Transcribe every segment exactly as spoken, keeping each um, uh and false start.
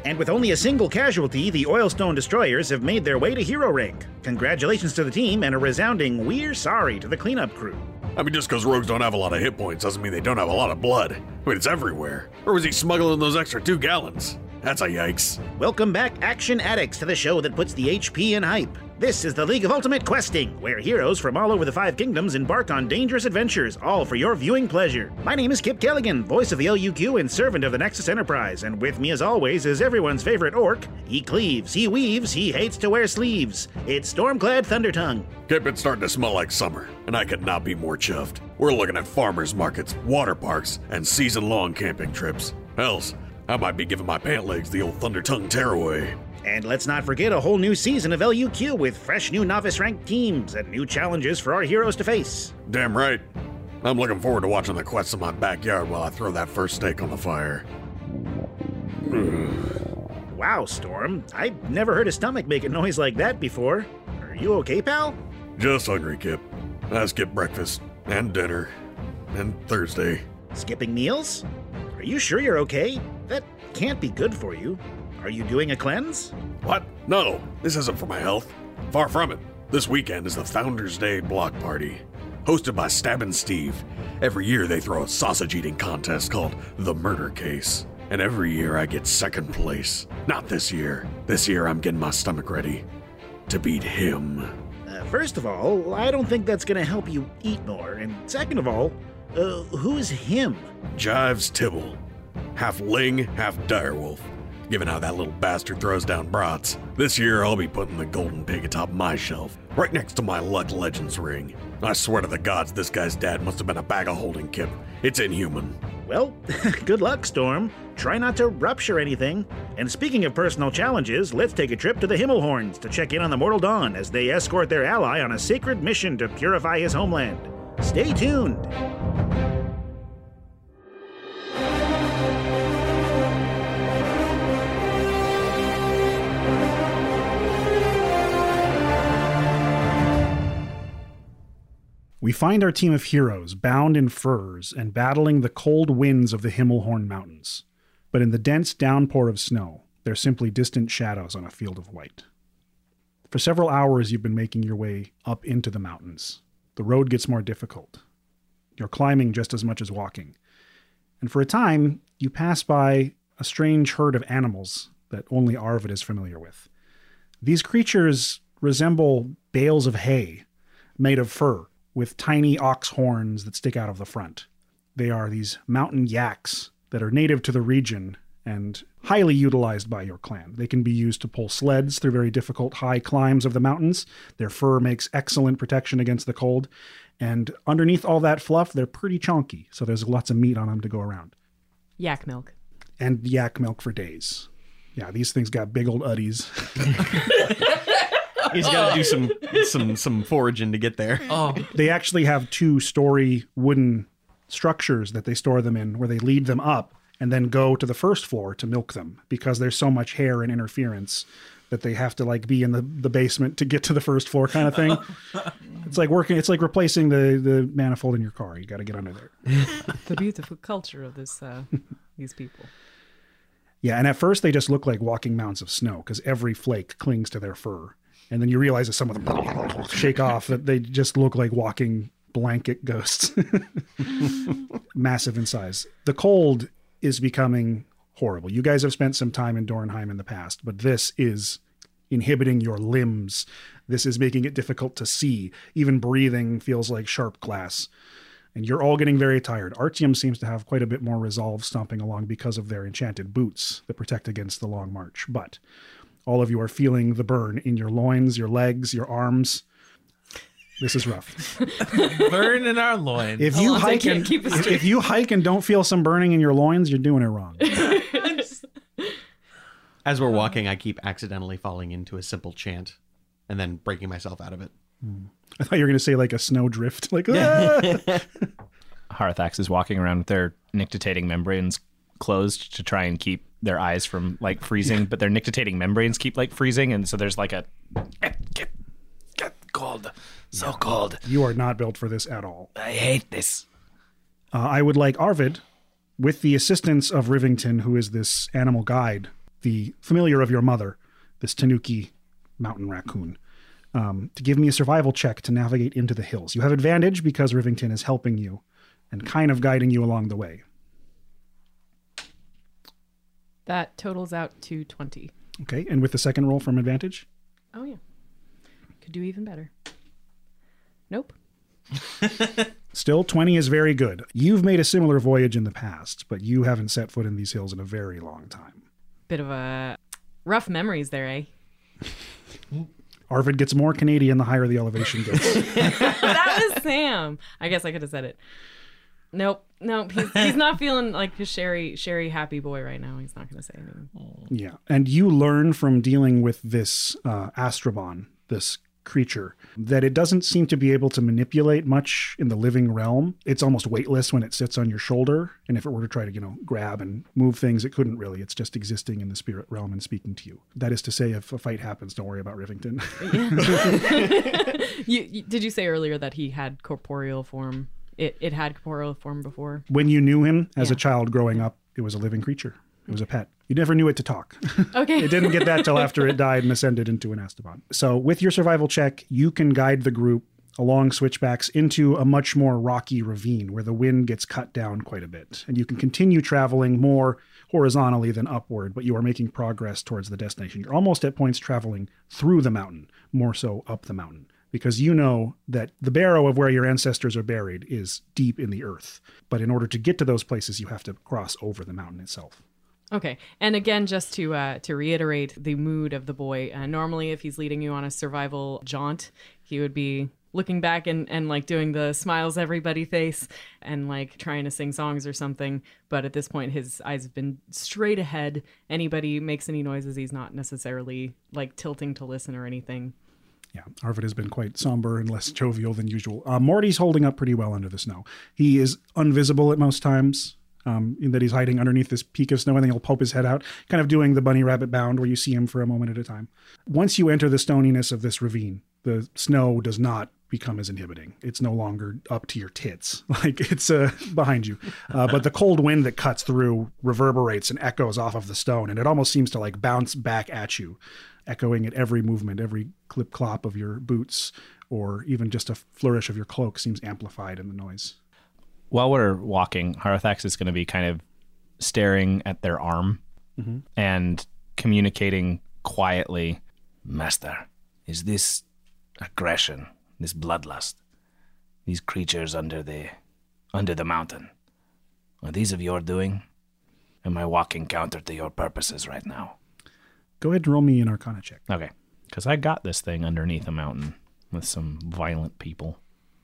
And with only a single casualty, the Oilstone Destroyers have made their way to hero rank. Congratulations to the team and a resounding "we're sorry" to the cleanup crew. I mean, just because rogues don't have a lot of hit points doesn't mean they don't have a lot of blood. I mean, it's everywhere. Or was he smuggling those extra two gallons? That's a yikes. Welcome back, Action Addicts, to the show that puts the H P in hype. This is the League of Ultimate Questing, where heroes from all over the Five Kingdoms embark on dangerous adventures, all for your viewing pleasure. My name is Kip Kelligan, voice of the L U Q and servant of the Nexus Enterprise, and with me as always is everyone's favorite orc. He cleaves, he weaves, he hates to wear sleeves. It's Stormclad Thundertongue. Kip, it's starting to smell like summer, and I could not be more chuffed. We're looking at farmers markets, water parks, and season-long camping trips. Hells, I might be giving my pant legs the old Thundertongue tearaway. And let's not forget a whole new season of L U Q with fresh new novice-ranked teams and new challenges for our heroes to face. Damn right. I'm looking forward to watching the quests in my backyard while I throw that first steak on the fire. Wow, Storm. I've never heard a stomach make a noise like that before. Are you okay, pal? Just hungry, Kip. I skipped breakfast, and dinner, and Thursday. Skipping meals? Are you sure you're okay? That can't be good for you. Are you doing a cleanse? What? No, this isn't for my health. Far from it. This weekend is the Founders Day block party, hosted by Stabbin' Steve. Every year they throw a sausage-eating contest called The Murder Case. And every year I get second place. Not this year. This year I'm getting my stomach ready to beat him. Uh, first of all, I don't think that's gonna help you eat more. And second of all, uh, who's him? Jives Tibble. Half Ling, half direwolf. Given how that little bastard throws down brats, this year I'll be putting the golden pig atop my shelf, right next to my Luck Legends ring. I swear to the gods this guy's dad must have been a bag of holding, Kip. It's inhuman. Well, good luck, Storm. Try not to rupture anything. And speaking of personal challenges, let's take a trip to the Himmelhorns to check in on the Mortal Dawn as they escort their ally on a sacred mission to purify his homeland. Stay tuned. We find our team of heroes bound in furs and battling the cold winds of the Himmelhorn Mountains. But in the dense downpour of snow, they're simply distant shadows on a field of white. For several hours, you've been making your way up into the mountains. The road gets more difficult. You're climbing just as much as walking. And for a time, you pass by a strange herd of animals that only Arvid is familiar with. These creatures resemble bales of hay made of fur, with tiny ox horns that stick out of the front. They are these mountain yaks that are native to the region and highly utilized by your clan. They can be used to pull sleds through very difficult high climbs of the mountains. Their fur makes excellent protection against the cold. And underneath all that fluff, they're pretty chunky, so there's lots of meat on them to go around. Yak milk. And yak milk for days. Yeah, these things got big old uddies. He's got to do some some some foraging to get there. Oh, They actually have two-story wooden structures that they store them in where they lead them up and then go to the first floor to milk them because there's so much hair and interference that they have to like be in the, the basement to get to the first floor kind of thing. It's like working, it's like replacing the, the manifold in your car. You got to get under there. the beautiful culture of this uh, these people. Yeah, and at first they just look like walking mounds of snow because every flake clings to their fur. And then you realize that some of them shake off, that they just look like walking blanket ghosts. Massive in size. The cold is becoming horrible. You guys have spent some time in Dornheim in the past, but this is inhibiting your limbs. This is making it difficult to see. Even breathing feels like sharp glass. And you're all getting very tired. Artyom seems to have quite a bit more resolve stomping along because of their enchanted boots that protect against the long march. But all of you are feeling the burn in your loins, your legs, your arms. This is rough. Burn in our loins. If you hike and if, if you hike and don't feel some burning in your loins, you're doing it wrong. As we're walking, I keep accidentally falling into a simple chant and then breaking myself out of it. I thought you were going to say like a snow drift. Like, ah! Hearthax is walking around with their nictitating membranes closed to try and keep their eyes from like freezing, but their nictitating membranes keep like freezing, and so there's like a get get, get cold, so yeah. cold. You are not built for this at all. I hate this. Uh, I would like Arvid, with the assistance of Rivington, who is this animal guide, the familiar of your mother, this Tanuki mountain raccoon, um, to give me a survival check to navigate into the hills. You have advantage because Rivington is helping you and kind of guiding you along the way. That totals out to twenty. Okay, and with the second roll from advantage? Oh, yeah. Could do even better. Nope. Still, twenty is very good. You've made a similar voyage in the past, but you haven't set foot in these hills in a very long time. Bit of a rough memories there, eh? Arvid gets more Canadian the higher the elevation gets. That was Sam. I guess I could have said it. Nope. Nope. He's, he's not feeling like a Sherry, Sherry happy boy right now. He's not going to say anything. Yeah. And you learn from dealing with this uh, Astrabon, this creature, that it doesn't seem to be able to manipulate much in the living realm. It's almost weightless when it sits on your shoulder. And if it were to try to, you know, grab and move things, it couldn't really. It's just existing in the spirit realm and speaking to you. That is to say, if a fight happens, don't worry about Rivington. you, you, did you say earlier that he had corporeal form? It it had corporeal form before? When you knew him as Yeah. a child growing up, it was a living creature. It was a pet. You never knew it to talk. Okay. It didn't get that till after it died and ascended into an Astrabon. So with your survival check, you can guide the group along switchbacks into a much more rocky ravine where the wind gets cut down quite a bit. And you can continue traveling more horizontally than upward, but you are making progress towards the destination. You're almost at points traveling through the mountain, more so up the mountain, because you know that the barrow of where your ancestors are buried is deep in the earth. But in order to get to those places, you have to cross over the mountain itself. Okay. And again, just to uh, to reiterate the mood of the boy, uh, normally if he's leading you on a survival jaunt, he would be looking back and, and like doing the smiles everybody face and like trying to sing songs or something. But at this point, his eyes have been straight ahead. Anybody makes any noises, he's not necessarily like tilting to listen or anything. Yeah, Arvid has been quite somber and less jovial than usual. Uh, Morty's holding up pretty well under the snow. He is invisible at most times, um, in that he's hiding underneath this peak of snow, and then he'll poke his head out, kind of doing the bunny rabbit bound where you see him for a moment at a time. Once you enter the stoniness of this ravine, the snow does not become as inhibiting. It's no longer up to your tits. Like it's uh, behind you. Uh, but the cold wind that cuts through reverberates and echoes off of the stone, and it almost seems to like bounce back at you, echoing at every movement, every clip clop of your boots, or even just a flourish of your cloak seems amplified in the noise. While we're walking, Harathax is going to be kind of staring at their arm Mm-hmm. and communicating quietly. Master, is this aggression, this bloodlust, these creatures under the under the mountain, are these of your doing? Am I walking counter to your purposes right now? Go ahead and roll me an Arcana check. Okay, because I got this thing underneath a mountain with some violent people.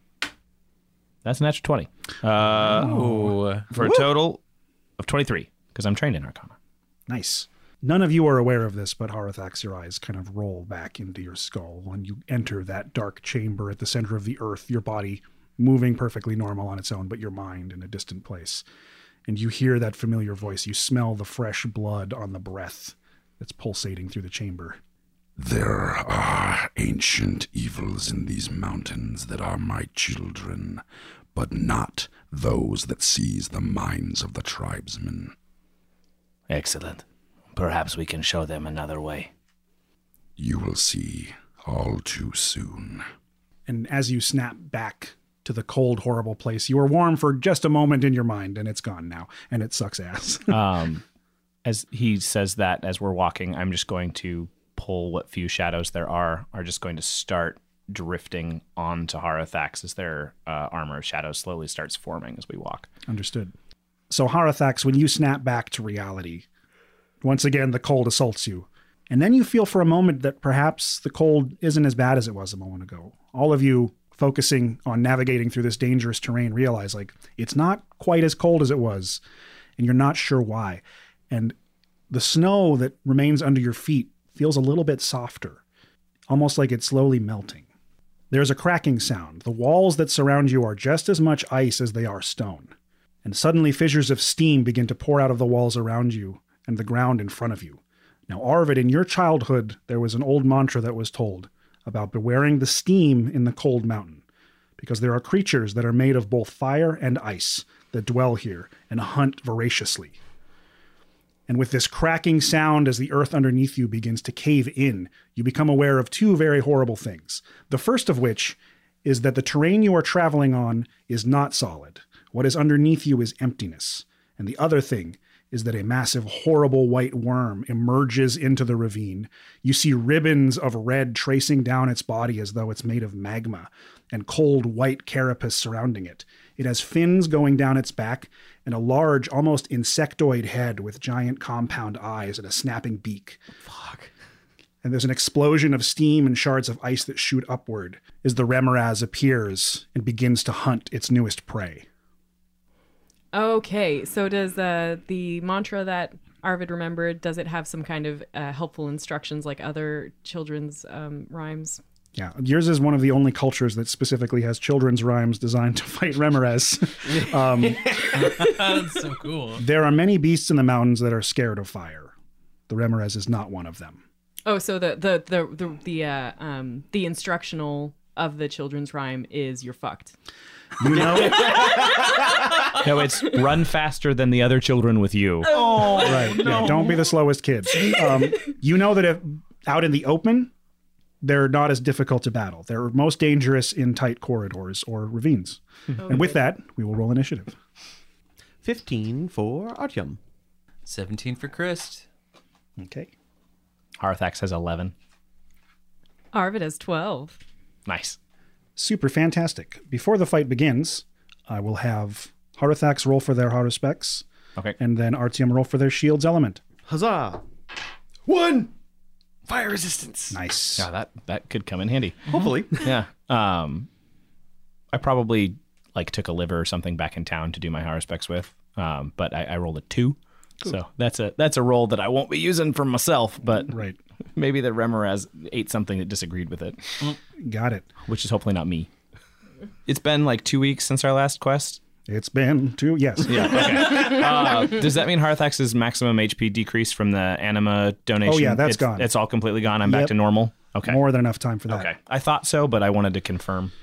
That's an extra twenty. Uh, Oh. for a total of twenty-three, because I'm trained in Arcana. Nice. None of you are aware of this, but Harathax, your eyes kind of roll back into your skull when you enter that dark chamber at the center of the earth, your body moving perfectly normal on its own, but your mind in a distant place. And you hear that familiar voice. You smell the fresh blood on the breath that's pulsating through the chamber. There are ancient evils in these mountains that are my children, but not those that seize the minds of the tribesmen. Excellent. Perhaps we can show them another way. You will see all too soon. And as you snap back to the cold, horrible place, you were warm for just a moment in your mind, and it's gone now, and it sucks ass. Um, as he says that, as we're walking, I'm just going to pull what few shadows there are, are just going to start drifting onto Harathax as their uh, armor of shadows slowly starts forming as we walk. Understood. So Harathax, when you snap back to reality, once again, the cold assaults you. And then you feel for a moment that perhaps the cold isn't as bad as it was a moment ago. All of you focusing on navigating through this dangerous terrain realize, like, it's not quite as cold as it was, and you're not sure why. And the snow that remains under your feet feels a little bit softer, almost like it's slowly melting. There's a cracking sound. The walls that surround you are just as much ice as they are stone. And suddenly fissures of steam begin to pour out of the walls around you and the ground in front of you. Now, Arvid, in your childhood, there was an old mantra that was told about bewaring the steam in the cold mountain, because there are creatures that are made of both fire and ice that dwell here and hunt voraciously. And with this cracking sound as the earth underneath you begins to cave in, you become aware of two very horrible things. The first of which is that the terrain you are traveling on is not solid. What is underneath you is emptiness. And the other thing is that a massive, horrible white worm emerges into the ravine. You see ribbons of red tracing down its body as though it's made of magma, and cold white carapace surrounding it. It has fins going down its back, and a large, almost insectoid head with giant compound eyes and a snapping beak. Fuck. And there's an explosion of steam and shards of ice that shoot upward as the Remoraz appears and begins to hunt its newest prey. Okay, so does uh, the mantra that Arvid remembered, does it have some kind of uh, helpful instructions like other children's um, rhymes? Yeah, yours is one of the only cultures that specifically has children's rhymes designed to fight Remoraz. um, That's so cool. there are many beasts in the mountains that are scared of fire. The Remoraz is not one of them. Oh, so the the the the the, uh, um, the instructional of the children's rhyme is "you're fucked." You know, No, it's run faster than the other children with you. Oh, right? Yeah, don't be the slowest kid. Um, you know that if out in the open, they're not as difficult to battle. They're most dangerous in tight corridors or ravines. Okay. And with that, we will roll initiative. fifteen for Artyom. seventeen for Christ. Okay. Hearthax has eleven. Arvid has twelve. Nice. Super fantastic. Before the fight begins, I will have Harathax roll for their Haruspects, Okay. and then Artyom roll for their Shield's element. Huzzah! One! Fire resistance. Nice. Yeah, that, that could come in handy. Hopefully. Yeah. Um, I probably like took a liver or something back in town to do my Haruspects with, um, but I, I rolled a two. So that's a that's a roll that I won't be using for myself, but Right. maybe the Remoraz ate something that disagreed with it, Got it. which is hopefully not me. It's been like two weeks since our last quest. It's been two. Yes. Yeah. Okay. uh, does that mean Harathax's maximum H P decreased from the anima donation? Oh, yeah, that's it's, gone. It's all completely gone. I'm Yep. back to normal. Okay. More than enough time for that. Okay. I thought so, but I wanted to confirm.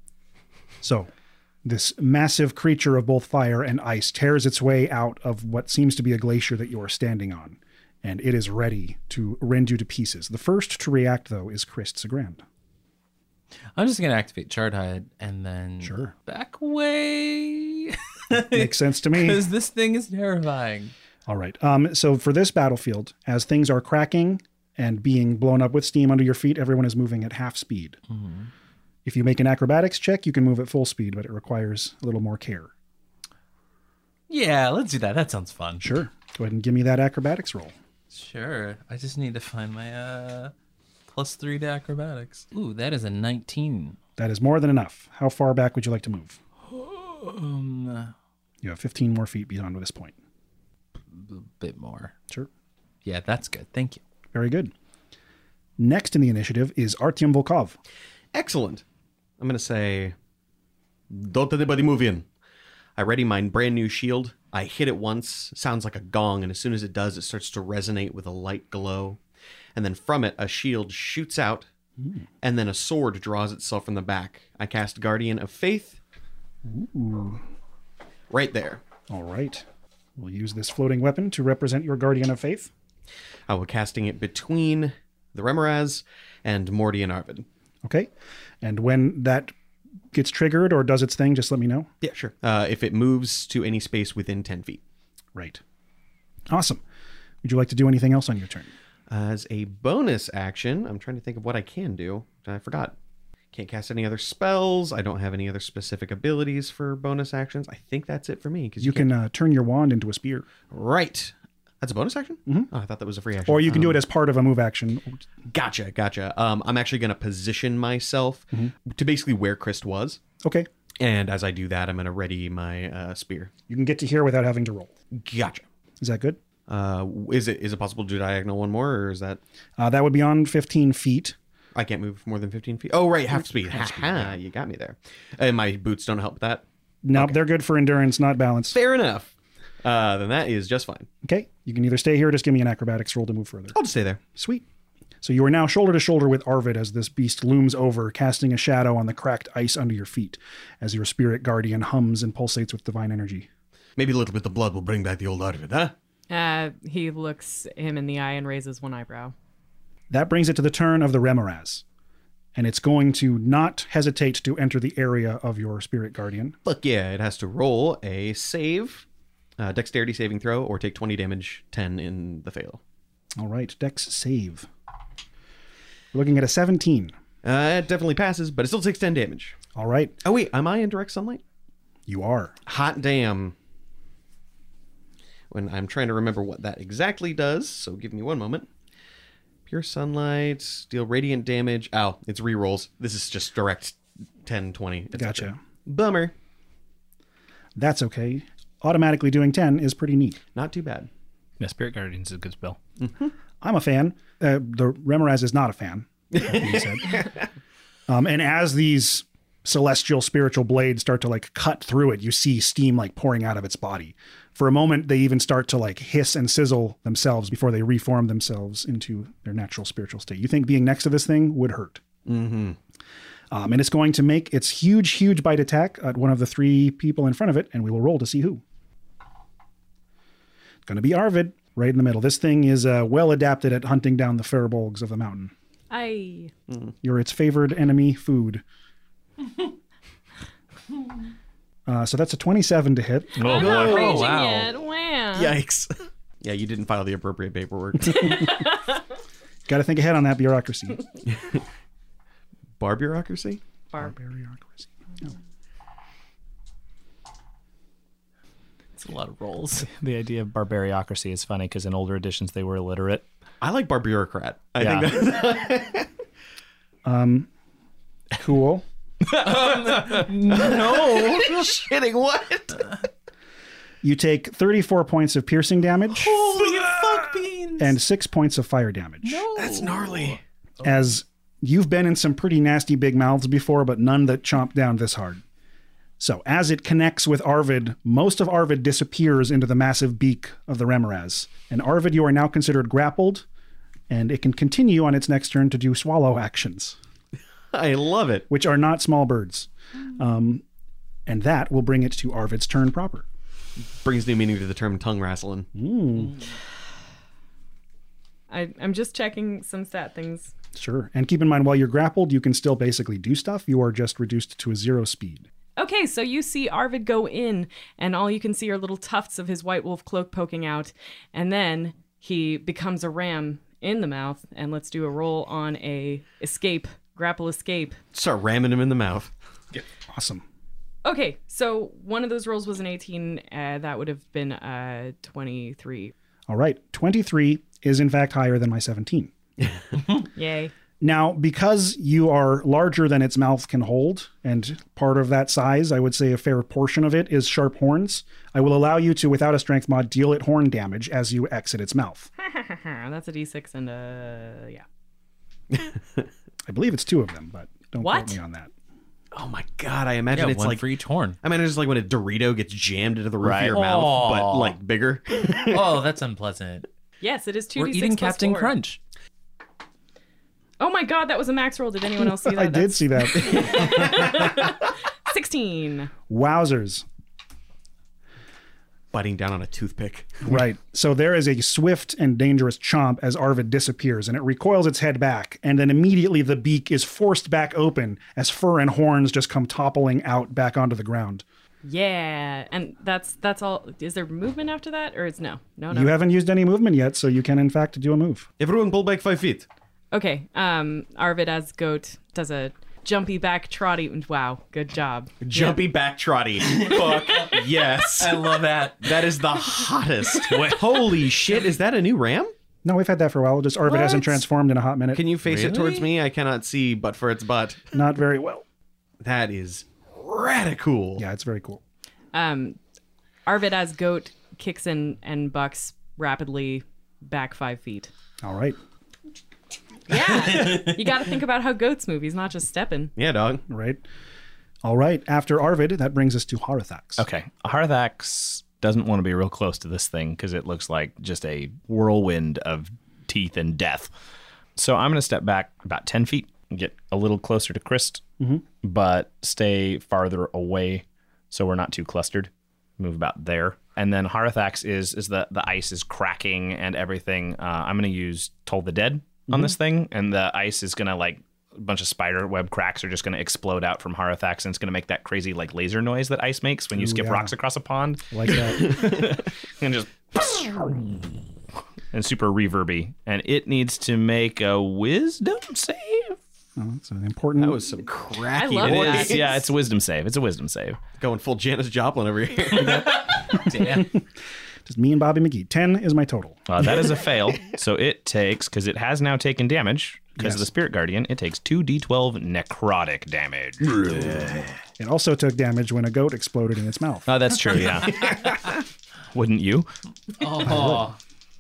So, this massive creature of both fire and ice tears its way out of what seems to be a glacier that you are standing on, and it is ready to rend you to pieces. The first to react, though, is Christ Sagrand. I'm just gonna activate Chardhide and then Sure. back away Makes sense to me. because this thing is terrifying. All right. Um, so for this battlefield, as things are cracking and being blown up with steam under your feet, everyone is moving at half speed. Mm-hmm. If you make an acrobatics check, you can move at full speed, but it requires a little more care. Yeah, let's do that. That sounds fun. Sure. Go ahead and give me that acrobatics roll. Sure. I just need to find my uh plus three to acrobatics. Ooh, that is a nineteen. That is more than enough. How far back would you like to move? Um, You have fifteen more feet beyond this point. a bit more. Sure. Yeah, that's good. Thank you. Very good. Next in the initiative is Artyom Volkov. Excellent. I'm going to say, don't anybody move in. I ready my brand new shield. I hit it once. Sounds like a gong, and as soon as it does, it starts to resonate with a light glow. And then from it, a shield shoots out, mm. and then a sword draws itself from the back. I cast Guardian of Faith. Ooh. Right there. All right. We'll use this floating weapon to represent your Guardian of Faith. I will casting it between the Remoraz and Morty and Arvid. Okay. And when that gets triggered or does its thing, just let me know. Yeah, sure. Uh, if it moves to any space within ten feet. Right. Awesome. Would you like to do anything else on your turn? As a bonus action, I'm trying to think of what I can do. I forgot. Can't cast any other spells. I don't have any other specific abilities for bonus actions. I think that's it for me. Because You, you can uh, turn your wand into a spear. Right. That's a bonus action? Mm-hmm. Oh, I thought that was a free action. Or you can um, do it as part of a move action. Gotcha, gotcha. Um, I'm actually going to position myself mm-hmm. to basically where Christ was. Okay. And as I do that, I'm going to ready my uh, spear. You can get to here without having to roll. Gotcha. Is that good? Uh, is it is it possible to do diagonal one more, or is that... Uh, that would be on fifteen feet. I can't move more than fifteen feet. Oh, right, half speed. Half speed, yeah. You got me there. And my boots don't help with that? No, nope, okay. They're good for endurance, not balance. Fair enough. Uh, then that is just fine. Okay, you can either stay here or just give me an acrobatics roll to move further. I'll just stay there. Sweet. So you are now shoulder to shoulder with Arvid as this beast looms over, casting a shadow on the cracked ice under your feet, as your spirit guardian hums and pulsates with divine energy. Maybe a little bit of blood will bring back the old Arvid, huh? Uh, he looks him in the eye and raises one eyebrow. That brings it to the turn of the Remoraz. And it's going to not hesitate to enter the area of your spirit guardian. Fuck yeah, it has to roll a save, uh, dexterity saving throw, or take twenty damage, ten in the fail. All right, dex save. We're looking at a seventeen. Uh, it definitely passes, but it still takes ten damage. All right, Oh wait, am I in direct sunlight? you are. Hot damn. When I'm trying to remember what that exactly does, so give me one moment. Pure sunlight, deal radiant damage. Oh, it's rerolls. This is just direct ten, twenty. et cetera. Gotcha. Bummer. That's okay. Automatically doing ten is pretty neat. Not too bad. Yeah, Spirit Guardian's is a good spell. I'm a fan. Uh, the Remoraz is not a fan, that being said. um, and as these celestial spiritual blades start to like cut through it, you see steam like pouring out of its body. For a moment, they even start to like hiss and sizzle themselves before they reform themselves into their natural spiritual state. You think being next to this thing would hurt. Mm-hmm. Um, and it's going to make its huge, huge bite attack at one of the three people in front of it, and we will roll to see who. It's going to be Arvid, right in the middle. This thing is uh, well adapted at hunting down the firbolgs of the mountain. Aye. You're its favored enemy food. uh, so that's a twenty-seven to hit. Oh, I'm not boy. raging wow. yet. Wow. Yikes. Yeah, you didn't file the appropriate paperwork. Got to think ahead on that bureaucracy. Bar bureaucracy? Bar. Bureaucracy. No. It's a lot of rolls. The idea of barbariocracy is funny because in older editions they were illiterate. I like bar bureaucrat. I Yeah. think that's... Um, cool. No. Shitting what? You take thirty-four points of piercing damage Holy fuck beans. and six points of fire damage. That's gnarly. As you've been in some pretty nasty big mouths before, but none that chomp down this hard. So as it connects with Arvid, most of Arvid disappears into the massive beak of the Remoraz. And Arvid, you are now considered grappled, and it can continue on its next turn to do swallow actions, I love it. which are not small birds. Um, and that will bring it to Arvid's turn proper. Brings new meaning to the term tongue wrestling. I, I'm just checking some stat things. Sure. And keep in mind, while you're grappled, you can still basically do stuff. You are just reduced to a zero speed. Okay, so you see Arvid go in, and all you can see are little tufts of his white wolf cloak poking out, and then he becomes a ram in the mouth. And let's do a roll on a escape, grapple escape. Start ramming him in the mouth. Awesome. Okay, so one of those rolls was an eighteen. Uh, that would have been uh, twenty-three. All right. twenty-three is in fact higher than my seventeen. Yay. Now, because you are larger than its mouth can hold, and part of that size, I would say a fair portion of it, is sharp horns, I will allow you to, without a strength mod, deal it horn damage as you exit its mouth. That's a d six and uh yeah. I believe it's two of them, but don't What? quote me on that. Oh my god, I imagine Yeah, it's one like for each horn. I imagine it's like when a Dorito gets jammed into the roof Right. of your mouth, but Aw. like bigger. Oh, that's unpleasant. Yes, it is two We're d six eating plus Captain four. Crunch. Oh my god, that was a max roll. Did anyone else see that? I did That's see that. sixteen. Wowzers. Biting down on a toothpick. Right. So there is a swift and dangerous chomp as Arvid disappears, and it recoils its head back, and then immediately the beak is forced back open as fur and horns just come toppling out back onto the ground. Yeah, and that's that's all. Is there movement after that, or it's no, no, no? You haven't used any movement yet, so you can in fact do a move. Everyone pull back five feet. Okay. Um, Arvid as goat does a jumpy back trotty. Wow, good job. Jumpy back trotty. Fuck yes. I love that. That is the hottest. Holy shit, is that a new ram? No, we've had that for a while. Just Arvid hasn't What? transformed in a hot minute. Can you face it towards Really? me? I cannot see but for its butt. Not very well. That is radical. Yeah, it's very cool. Um, Arvid as goat kicks in and bucks rapidly back five feet. All right. Yeah, you got to think about how goats move. He's not just stepping. Yeah, dog. Right. All right. After Arvid, that brings us to Harathax. Okay. Harathax doesn't want to be real close to this thing because it looks like just a whirlwind of teeth and death. So I'm going to step back about ten feet and get a little closer to Christ, but stay farther away so we're not too clustered. Move about there. and then Harathax is is the the ice is cracking and everything. Uh, I'm gonna use Toll the Dead on Mm-hmm. this thing, and the ice is gonna like a bunch of spider web cracks are just gonna explode out from Harathax, and it's gonna make that crazy like laser noise that ice makes when you Ooh, skip yeah. rocks across a pond, Like that. and just and super reverby, and it needs to make a Wisdom save. Oh, it's an important. That was some cracky I love It that. is, yeah, it's a Wisdom save. It's a Wisdom save. Going full Janis Joplin over here. Damn. Just me and Bobby McGee. ten is my total. Uh, that is a fail. So it takes, because it has now taken damage, because of Yes. the Spirit Guardian, it takes two d twelve necrotic damage. It also took damage when a goat exploded in its mouth. Oh, that's true, yeah. Wouldn't you? Oh.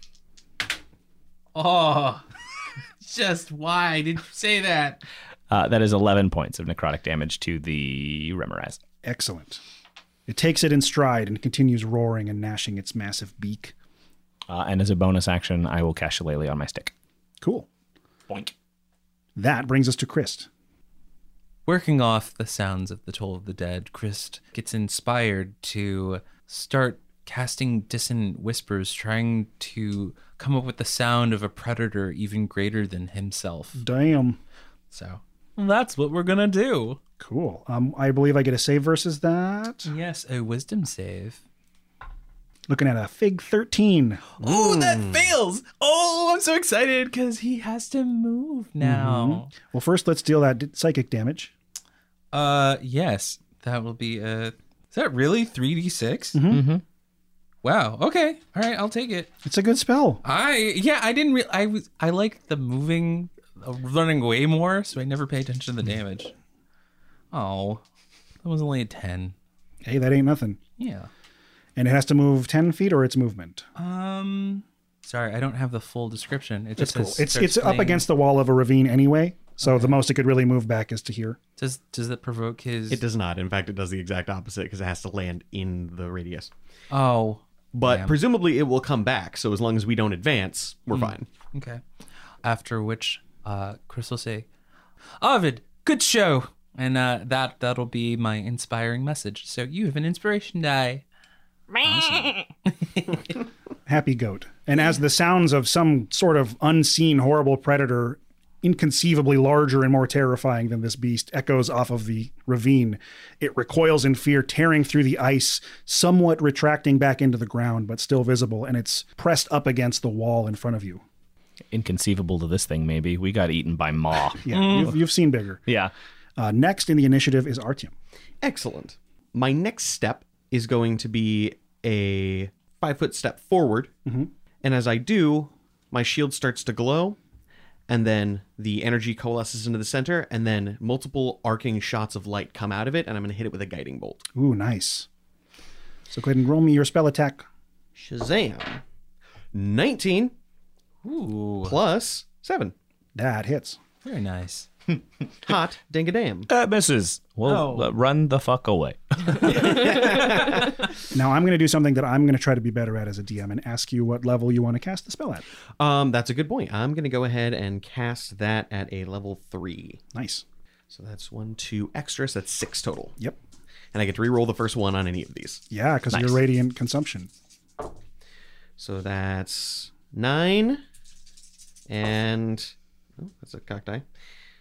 Oh. Just why did you say that? Uh, that is eleven points of necrotic damage to the Remoraz. Excellent. It takes it in stride and continues roaring and gnashing its massive beak. Uh, and as a bonus action, I will cast Shillelagh on my stick. Cool. Boink. That brings us to Christ. Working off the sounds of the Toll of the Dead, Christ gets inspired to start casting dissonant whispers, trying to come up with the sound of a predator even greater than himself. Damn. So that's what we're gonna do. Cool. Um, I believe I get a save versus that. Yes, a wisdom save. Looking at a fig thirteen. Oh, that fails! Oh, I'm so excited because he has to move now. Well, first let's deal that d- psychic damage. Uh, yes, that will be a. Is that really three d six? Mm-hmm. Wow. Okay. All right. I'll take it. It's a good spell. I yeah. I didn't. Re- I was. I like the moving, uh, running away more, so I never pay attention to the damage. Oh, that was only a ten. Hey, that ain't nothing. Yeah. And it has to move ten feet or its movement. Um. Sorry, I don't have the full description. It That's just cool. says It's start it's up spinning. against the wall of a ravine anyway. So the most it could really move back is to here. Does does that provoke his? It does not. In fact, it does the exact opposite because it has to land in the radius. Oh. But Damn. presumably it will come back. So as long as we don't advance, we're fine. Okay. After which, uh, Chris will say, "Ovid, good show," and uh, that that'll be my inspiring message. So you have an inspiration die. Happy goat. And as the sounds of some sort of unseen horrible predator, inconceivably larger and more terrifying than this beast, echoes off of the ravine, it recoils in fear, tearing through the ice, somewhat retracting back into the ground, but still visible, and it's pressed up against the wall in front of you. Inconceivable to this thing, maybe. We got eaten by Maw. Yeah, you've, you've seen bigger. Yeah. Uh, next in the initiative is Artyom. Excellent. My next step is going to be a five foot step forward. And as I do, my shield starts to glow. And then the energy coalesces into the center. And then multiple arcing shots of light come out of it. And I'm going to hit it with a guiding bolt. Ooh, nice. So go ahead and roll me your spell attack. Shazam. nineteen Ooh, plus seven. That hits. very nice. Hot ding-a-dam. That misses. Well, Oh. uh, run the fuck away. Now I'm going to do something that I'm going to try to be better at as a D M and ask you what level you want to cast the spell at. Um, that's a good point. I'm going to go ahead and cast that at a level three. Nice. So that's one, two extra. So that's six total. Yep. And I get to reroll the first one on any of these. Yeah, because Nice. you're radiant consumption. So that's nine. And oh, that's a cock die.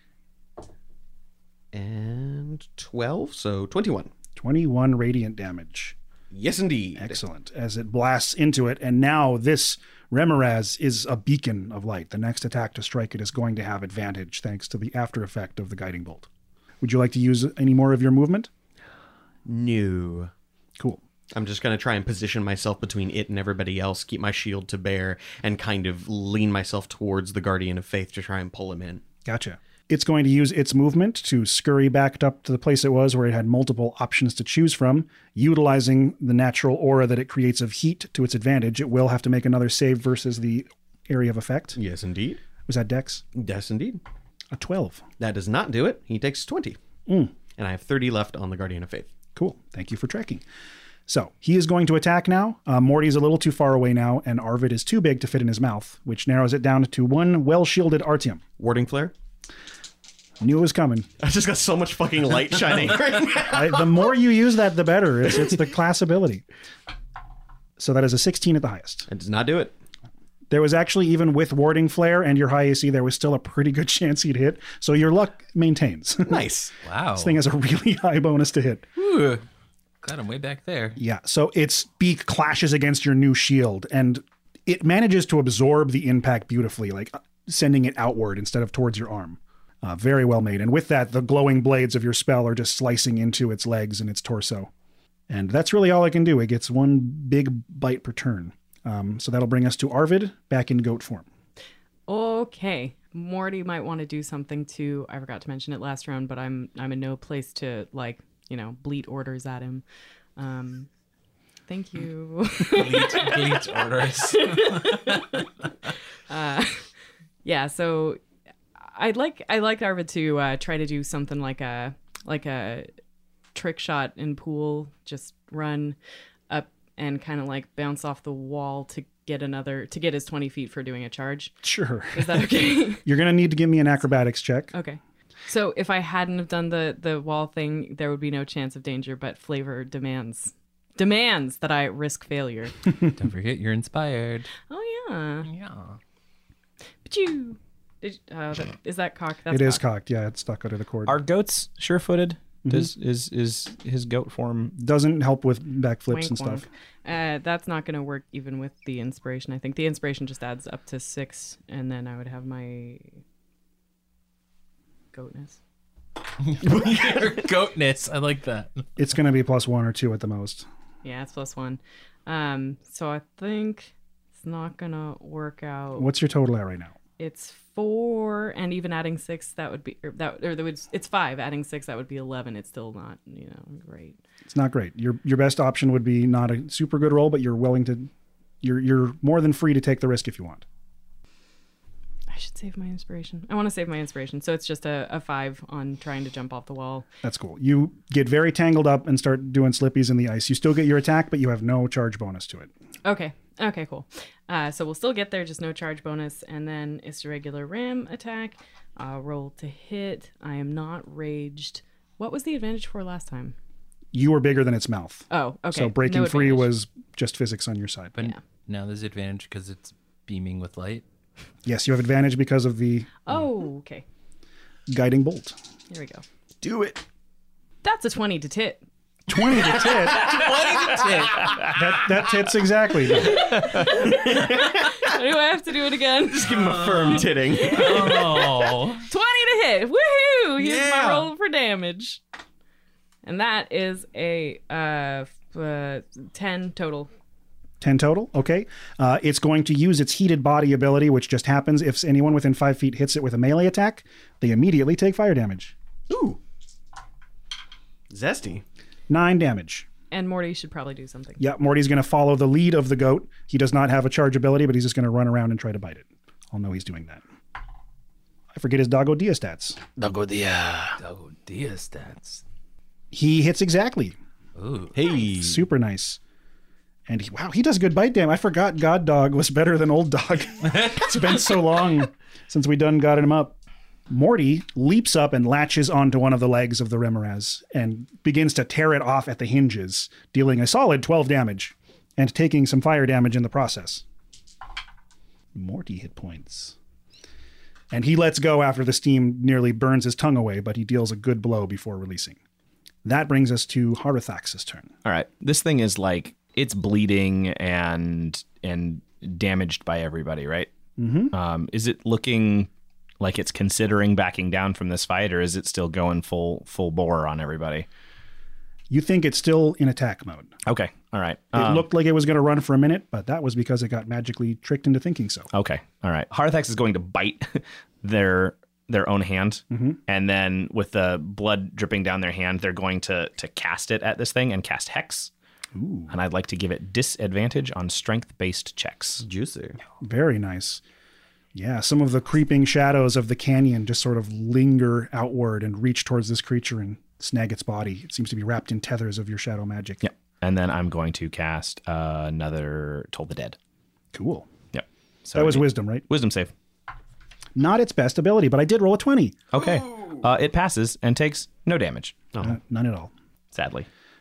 And twelve. So twenty-one. twenty-one radiant damage. Yes, indeed. Excellent. As it blasts into it, and now this Remoraz is a beacon of light. The next attack to strike it is going to have advantage thanks to the after effect of the guiding bolt. Would you like to use any more of your movement? No. Cool. I'm just going to try and position myself between it and everybody else, keep my shield to bear, and kind of lean myself towards the Guardian of Faith to try and pull him in. Gotcha. It's going to use its movement to scurry back up to the place it was where it had multiple options to choose from, utilizing the natural aura that it creates of heat to its advantage. It will have to make another save versus the area of effect. Yes, indeed. Was that Dex? Yes, indeed. A twelve. That does not do it. He takes twenty. Mm. And I have thirty left on the Guardian of Faith. Cool. Thank you for tracking. So he is going to attack now. Uh, Morty's a little too far away now, and Arvid is too big to fit in his mouth, which narrows it down to one well-shielded Artyom. Warding Flare? Knew it was coming. I just got so much fucking light shining right now. I, the more you use that, the better. It's, it's the class ability. So that is a sixteen at the highest. It does not do it. There was actually, even with Warding Flare and your high A C, there was still a pretty good chance he'd hit. So your luck maintains. Nice. Wow. This thing has a really high bonus to hit. Ooh, glad I'm way back there. Yeah, so its beak clashes against your new shield, and it manages to absorb the impact beautifully, like sending it outward instead of towards your arm. Uh, very well made. And with that, the glowing blades of your spell are just slicing into its legs and its torso. And that's really all it can do. It gets one big bite per turn. Um, so that'll bring us to Arvid back in goat form. Okay. Morty might want to do something too. I forgot to mention it last round, but I'm I'm in no place to, like, you know, bleat orders at him. Um, thank you. Bleat, bleat orders. uh, yeah, so I'd like I like Arvid to uh, try to do something like a like a trick shot in pool, just run up and kind of like bounce off the wall to get another to get his twenty feet for doing a charge. Sure. Is that okay? You're going to need to give me an acrobatics check. Okay. So if I hadn't have done the the wall thing, there would be no chance of danger, but flavor demands demands that I risk failure. Don't forget you're inspired. Oh yeah. Yeah. But you did, uh, that, is that cocked? That's It is cocked. cocked. Yeah, it's stuck out of the cord. Are goats sure-footed? Does is is his goat form? Doesn't help with backflips Wink, and stuff. wink. Uh, that's not going to work even with the inspiration. I think the inspiration just adds up to six, and then I would have my goatness. Your goatness. I like that. It's going to be plus one or two at the most. Yeah, it's plus one. Um, so I think it's not going to work out. What's your total at right now? It's four, and even adding six, that would be or that or that would it's five. Adding six, that would be eleven. It's still not, you know, great. It's not great. Your your best option would be not a super good roll, but you're willing to, you're you're more than free to take the risk if you want. I should save my inspiration. I want to save my inspiration, so it's just a, a five on trying to jump off the wall. That's cool. You get very tangled up and start doing slippies in the ice. You still get your attack, but you have no charge bonus to it. Okay. Okay, cool. Uh, so we'll still get there, just no charge bonus. And then it's a regular ram attack. Uh, roll to hit. I am not raged. What was the advantage for last time? You were bigger than its mouth. Oh, okay. So breaking No free advantage. was just physics on your side. But Yeah. now there's advantage because it's beaming with light. Yes, you have advantage because of the Oh, okay. guiding bolt. Here we go. Do it. That's a twenty to tit. twenty to tit. that, that tits exactly. Do I have to do it again? Just give him a firm titting. Oh. twenty to hit. Woohoo! Here's my Yeah. roll for damage. And that is a uh, f- uh ten total. ten total. Okay. Uh, it's going to use its heated body ability, which just happens if anyone within five feet hits it with a melee attack, they immediately take fire damage. Ooh. Zesty. Nine damage. And Morty should probably do something. Yeah, Morty's going to follow the lead of the goat. He does not have a charge ability, but he's just going to run around and try to bite it. I'll know he's doing that. I forget his Doggo Dia stats. Oh, Dia stats. He hits exactly. Ooh. Hey. Super nice. And he, wow, he does good bite damage. I forgot God Dog was better than Old Dog. It's been so long since we done got him up. Morty leaps up and latches onto one of the legs of the Remoraz and begins to tear it off at the hinges, dealing a solid twelve damage and taking some fire damage in the process. Morty hit points. And he lets go after the steam nearly burns his tongue away, but he deals a good blow before releasing. That brings us to Harathax's turn. All right. This thing is like, it's bleeding and and damaged by everybody, right? Mm-hmm. Um, is it looking like it's considering backing down from this fight, or is it still going full full bore on everybody? You think it's still in attack mode. Okay. All right. It Um, looked like it was going to run for a minute, but that was because it got magically tricked into thinking so. Okay. All right. Harathax is going to bite their their own hand, and then with the blood dripping down their hand, they're going to to cast it at this thing and cast Hex. Ooh. And I'd like to give it disadvantage on strength-based checks. Juicy. Very nice. Yeah, some of the creeping shadows of the canyon just sort of linger outward and reach towards this creature and snag its body. It seems to be wrapped in tethers of your shadow magic. Yep. And then I'm going to cast uh, another Toll the Dead. Cool. Yep. So That was it- wisdom, right? Wisdom save. Not its best ability, but I did roll a twenty. Okay. Uh, it passes and takes no damage, Uh, none at all. sadly.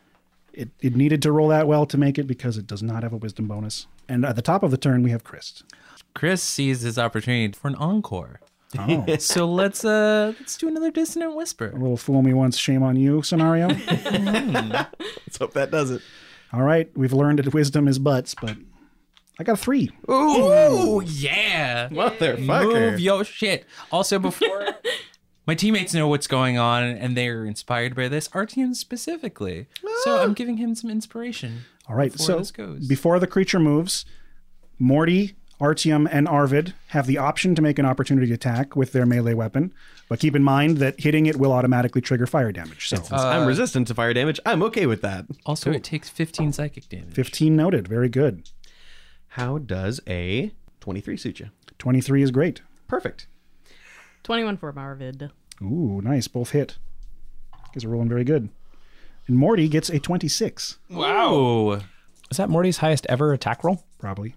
It, it needed to roll that well to make it because it does not have a wisdom bonus. And at the top of the turn, we have Chris. Chris sees his opportunity for an encore. Oh, So let's uh let's do another dissonant a whisper. little fool me once, shame on you scenario. Let's hope that does it. All right, we've learned that wisdom is butts, but I got a three. Ooh, yeah. Motherfucker. Move your shit. Also, before my teammates know what's going on and they're inspired by this, Artyom specifically. So I'm giving him some inspiration. All right, before so this goes. before the creature moves, Morty, Artyom, and Arvid have the option to make an opportunity attack with their melee weapon, but keep in mind that hitting it will automatically trigger fire damage. So Since I'm resistant to fire damage, I'm okay with that. Also, it takes fifteen psychic damage. fifteen noted, very good. How does a twenty-three suit you? twenty-three is great. Perfect. twenty-one for Marvid. Ooh, nice, both hit. You guys are rolling very good. And Morty gets a twenty-six, Wow. Is that Morty's highest ever attack roll? probably.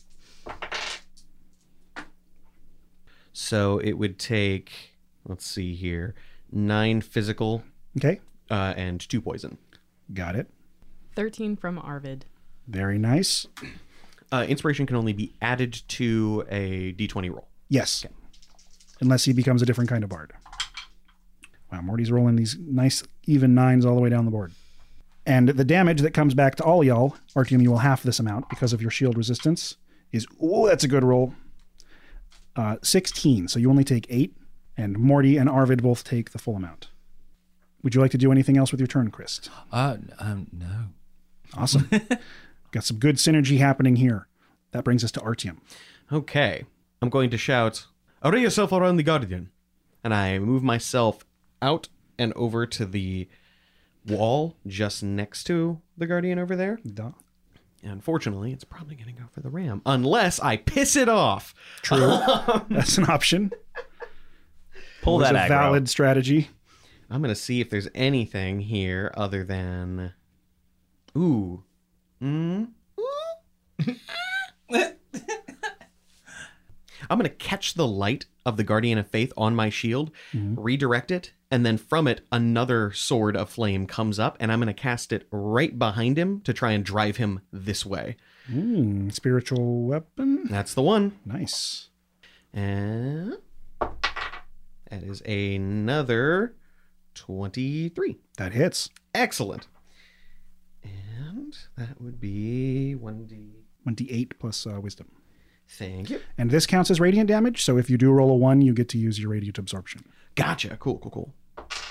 So it would take, let's see here, nine physical Okay, uh, and two poison. got it. thirteen from Arvid. Very nice. Uh, inspiration can only be added to a d twenty roll. Yes, unless he becomes a different kind of bard. Wow, Morty's rolling these nice even nines all the way down the board. And the damage that comes back to all y'all, Artyom, you will half this amount because of your shield resistance, is, oh, that's a good roll. Uh, sixteen, so you only take eight, and Morty and Arvid both take the full amount. Would you like to do anything else with your turn, Chris? Uh, um, no. Awesome. Got some good synergy happening here. That brings us to Artyom. Okay. I'm going to shout, array yourself around the Guardian. And I move myself out and over to the wall just next to the Guardian over there. Duh. Unfortunately, it's probably going to go for the ram, unless I piss it off. True. That's an option. Pull Always that a aggro. valid strategy. I'm going to see if there's anything here other than... Ooh. Mm. I'm going to catch the light of the Guardian of Faith on my shield, redirect it, and then from it, another sword of flame comes up, and I'm going to cast it right behind him to try and drive him this way. Mm, spiritual weapon. That's the one. Nice. And that is another twenty-three. That hits. Excellent. And that would be one d. twenty-eight plus uh, wisdom. Thank you. And this counts as radiant damage, so if you do roll a one, you get to use your radiant absorption. Gotcha. Cool, cool, cool.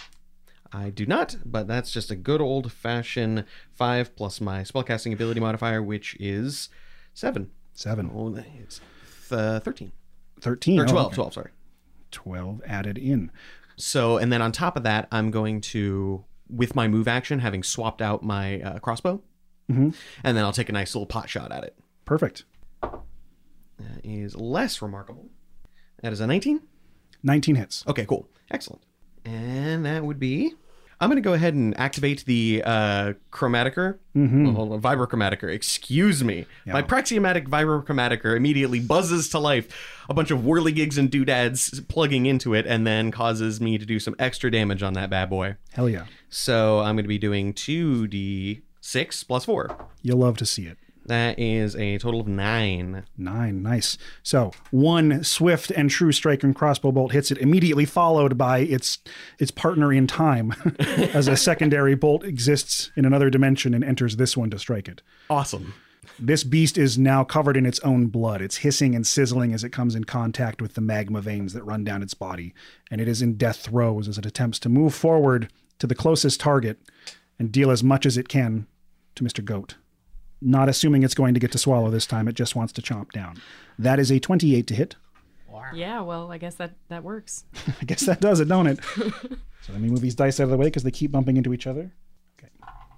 I do not, but that's just a good old-fashioned five plus my spellcasting ability modifier, which is seven. Seven. Oh, that is uh, thirteen. thirteen. Or Oh, twelve, okay. twelve, sorry. twelve added in. So, and then on top of that, I'm going to, with my move action, having swapped out my uh, crossbow, Mhm. and then I'll take a nice little pot shot at it. Perfect. That is less remarkable. That is a nineteen. nineteen hits. Okay, cool. Excellent. And that would be... I'm going to go ahead and activate the uh, Chromatiker. Mhm. Well, Vibrochromaticor. Excuse me. My Praxiomatic Vibrochromaticor immediately buzzes to life. A bunch of whirligigs and doodads plugging into it, and then causes me to do some extra damage on that bad boy. Hell yeah. So I'm going to be doing two d six plus four. You'll love to see it. That is a total of nine. Nine. Nice. So one swift and true strike and crossbow bolt hits it, immediately followed by its its partner in time, as a secondary bolt exists in another dimension and enters this one to strike it. Awesome. This beast is now covered in its own blood. It's hissing and sizzling as it comes in contact with the magma veins that run down its body, and it is in death throes as it attempts to move forward to the closest target and deal as much as it can to Mister Goat. Not assuming it's going to get to swallow this time, it just wants to chomp down. That is a twenty-eight to hit. Yeah, well, I guess that, that works. I guess that does it, don't it? So let me move these dice out of the way because they keep bumping into each other. Okay.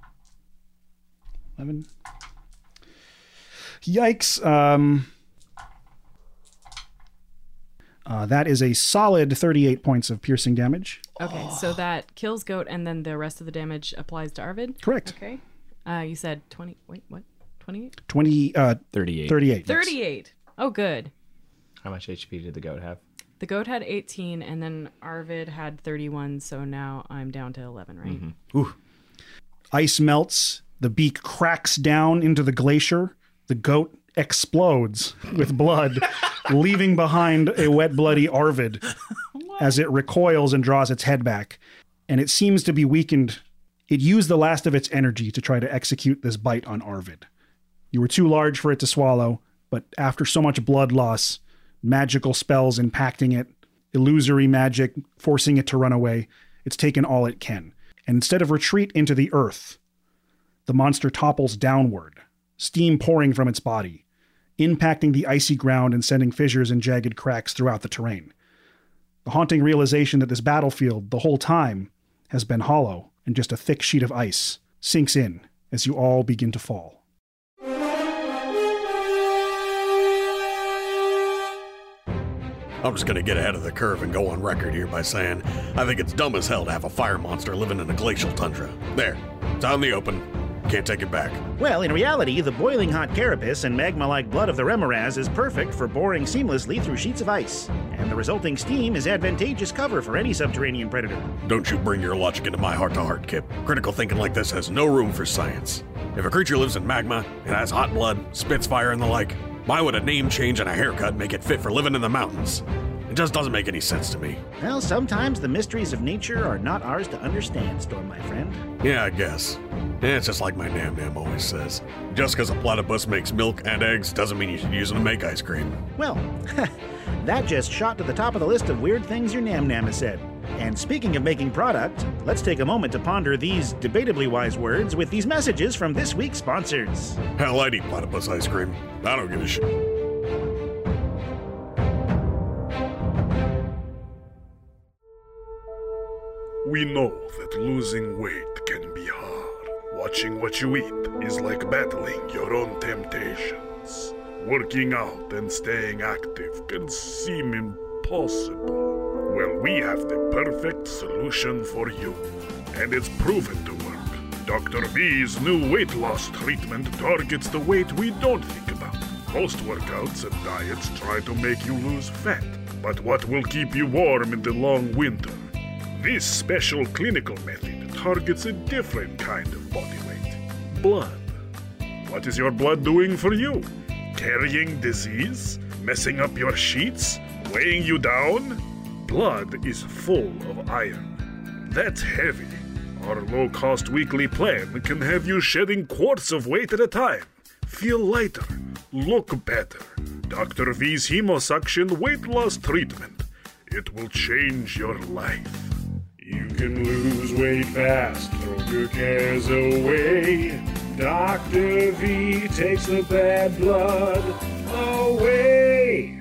eleven. Yikes. Um, uh, that is a solid thirty-eight points of piercing damage. Okay, so that kills Goat, and then the rest of the damage applies to Arvid? Correct. Okay. Uh, you said twenty, wait, what? twenty-eight? twenty, uh, thirty-eight. thirty-eight. yes. thirty-eight. Oh, good. How much H P did the goat have? The Goat had eighteen, and then Arvid had thirty-one, so now I'm down to eleven, right? Ice melts The beak cracks down into the glacier. The goat explodes with blood, leaving behind a wet, bloody Arvid as it recoils and draws its head back. And it seems to be weakened. It used the last of its energy to try to execute this bite on Arvid. You were too large for it to swallow, but after so much blood loss, magical spells impacting it, illusory magic forcing it to run away, it's taken all it can. And instead of retreat into the earth, the monster topples downward, steam pouring from its body, impacting the icy ground and sending fissures and jagged cracks throughout the terrain. The haunting realization that this battlefield, the whole time, has been hollow and just a thick sheet of ice, sinks in as you all begin to fall. I'm just gonna get ahead of the curve and go on record here by saying I think it's dumb as hell to have a fire monster living in a glacial tundra. There, it's out in the open. Can't take it back. Well, in reality, the boiling hot carapace and magma-like blood of the Remoraz is perfect for boring seamlessly through sheets of ice, and the resulting steam is advantageous cover for any subterranean predator. Don't you bring your logic into my heart-to-heart, Kip. Critical thinking like this has no room for science. If a creature lives in magma, it has hot blood, spits fire and the like, why would a name change and a haircut make it fit for living in the mountains? It just doesn't make any sense to me. Well, sometimes the mysteries of nature are not ours to understand, Storm, my friend. Yeah, I guess. Yeah, it's just like my Nam Nam always says. Just because a platypus makes milk and eggs doesn't mean you should use them to make ice cream. Well, that just shot to the top of the list of weird things your Nam Nam has said. And speaking of making product, let's take a moment to ponder these debatably wise words with these messages from this week's sponsors. Hell, I'd eat platypus ice cream. I don't give a shit. We know that losing weight can be hard. Watching what you eat is like battling your own temptations. Working out and staying active can seem impossible. Well, we have the perfect solution for you, and it's proven to work. Doctor V's new weight loss treatment targets the weight we don't think about. Most workouts and diets try to make you lose fat, but what will keep you warm in the long winter? This special clinical method targets a different kind of body weight. Blood. What is your blood doing for you? Carrying disease? Messing up your sheets? Weighing you down? Blood is full of iron. That's heavy. Our low-cost weekly plan can have you shedding quarts of weight at a time. Feel lighter. Look better. Doctor V's Hemosuction Weight Loss Treatment. It will change your life. You can lose weight fast, throw your cares away. Doctor V takes the bad blood away.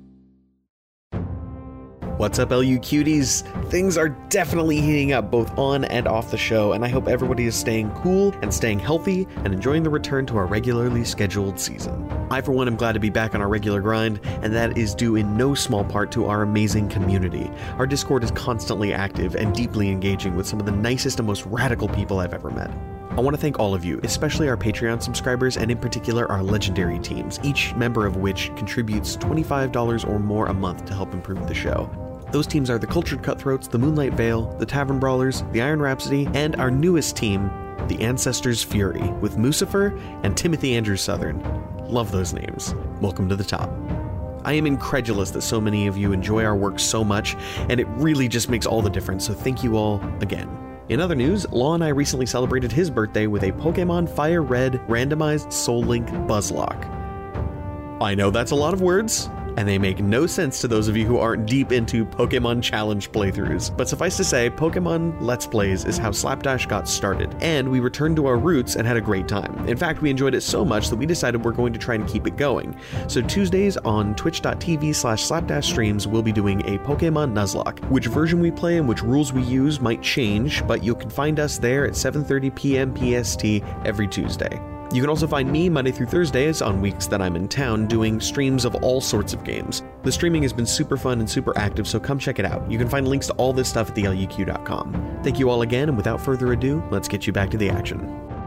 What's up, L U cuties? Things are definitely heating up both on and off the show, and I hope everybody is staying cool and staying healthy and enjoying the return to our regularly scheduled season. I, for one, am glad to be back on our regular grind, and that is due in no small part to our amazing community. Our Discord is constantly active and deeply engaging with some of the nicest and most radical people I've ever met. I want to thank all of you, especially our Patreon subscribers, and in particular our legendary teams, each member of which contributes twenty-five dollars or more a month to help improve the show. Those teams are the Cultured Cutthroats, the Moonlight Veil, the Tavern Brawlers, the Iron Rhapsody, and our newest team, the Ancestors Fury, with Mucifer and Timothy Andrew Southern. Love those names. Welcome to the top. I am incredulous that so many of you enjoy our work so much, and it really just makes all the difference, so thank you all again. In other news, Law and I recently celebrated his birthday with a Pokemon Fire Red randomized Soul Link Buzzlock. I know that's a lot of words, and they make no sense to those of you who aren't deep into Pokemon Challenge playthroughs. But suffice to say, Pokemon Let's Plays is how Slapdash got started, and we returned to our roots and had a great time. In fact, we enjoyed it so much that we decided we're going to try and keep it going. So Tuesdays on twitch.tv slash slapdash streams, we'll be doing a Pokemon Nuzlocke. Which version we play and which rules we use might change, but you can find us there at seven thirty p.m. P S T every Tuesday. You can also find me Monday through Thursdays on weeks that I'm in town doing streams of all sorts of games. The streaming has been super fun and super active, so come check it out. You can find links to all this stuff at the L U Q dot com. Thank you all again, and without further ado, let's get you back to the action.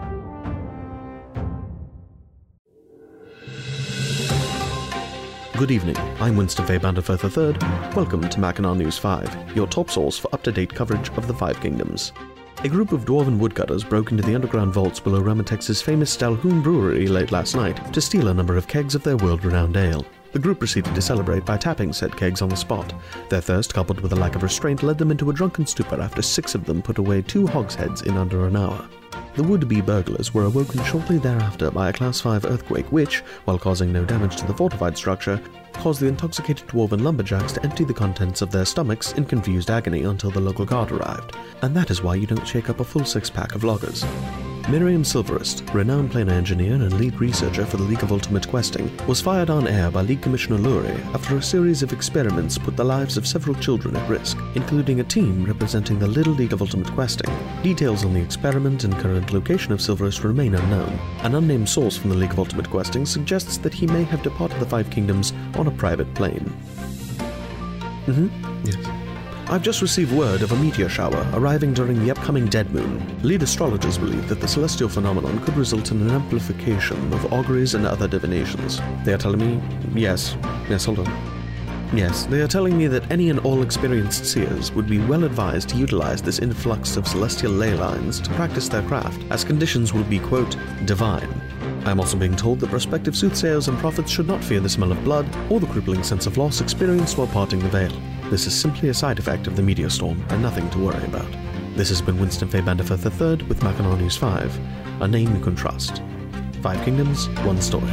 Good evening, I'm Winston Fairbanderfirth the third. Welcome to Mackinac News five, your top source for up-to-date coverage of the Five Kingdoms. A group of dwarven woodcutters broke into the underground vaults below Ramatex's famous Stalhoon brewery late last night to steal a number of kegs of their world-renowned ale. The group proceeded to celebrate by tapping said kegs on the spot. Their thirst, coupled with a lack of restraint, led them into a drunken stupor after six of them put away two hogsheads in under an hour. The would-be burglars were awoken shortly thereafter by a Class five earthquake which, while causing no damage to the fortified structure, caused the intoxicated dwarven lumberjacks to empty the contents of their stomachs in confused agony until the local guard arrived. And that is why you don't shake up a full six-pack of loggers. Miriam Silverist, renowned planar engineer and lead researcher for the League of Ultimate Questing, was fired on air by League Commissioner Lurie after a series of experiments put the lives of several children at risk, including a team representing the Little League of Ultimate Questing. Details on the experiment and current location of Silverist remain unknown. An unnamed source from the League of Ultimate Questing suggests that he may have departed the Five Kingdoms on a private plane. Mm-hmm, yes. I've just received word of a meteor shower arriving during the upcoming dead moon. Lead astrologers believe that the celestial phenomenon could result in an amplification of auguries and other divinations. They are telling me... Yes. Yes, hold on. Yes, they are telling me that any and all experienced seers would be well advised to utilize this influx of celestial ley lines to practice their craft, as conditions will be, quote, divine. I am also being told that prospective soothsayers and prophets should not fear the smell of blood or the crippling sense of loss experienced while parting the veil. This is simply a side effect of the meteor storm and nothing to worry about. This has been Winston Fay Banderford the third with Mackinac News five, a name you can trust. Five Kingdoms, one story.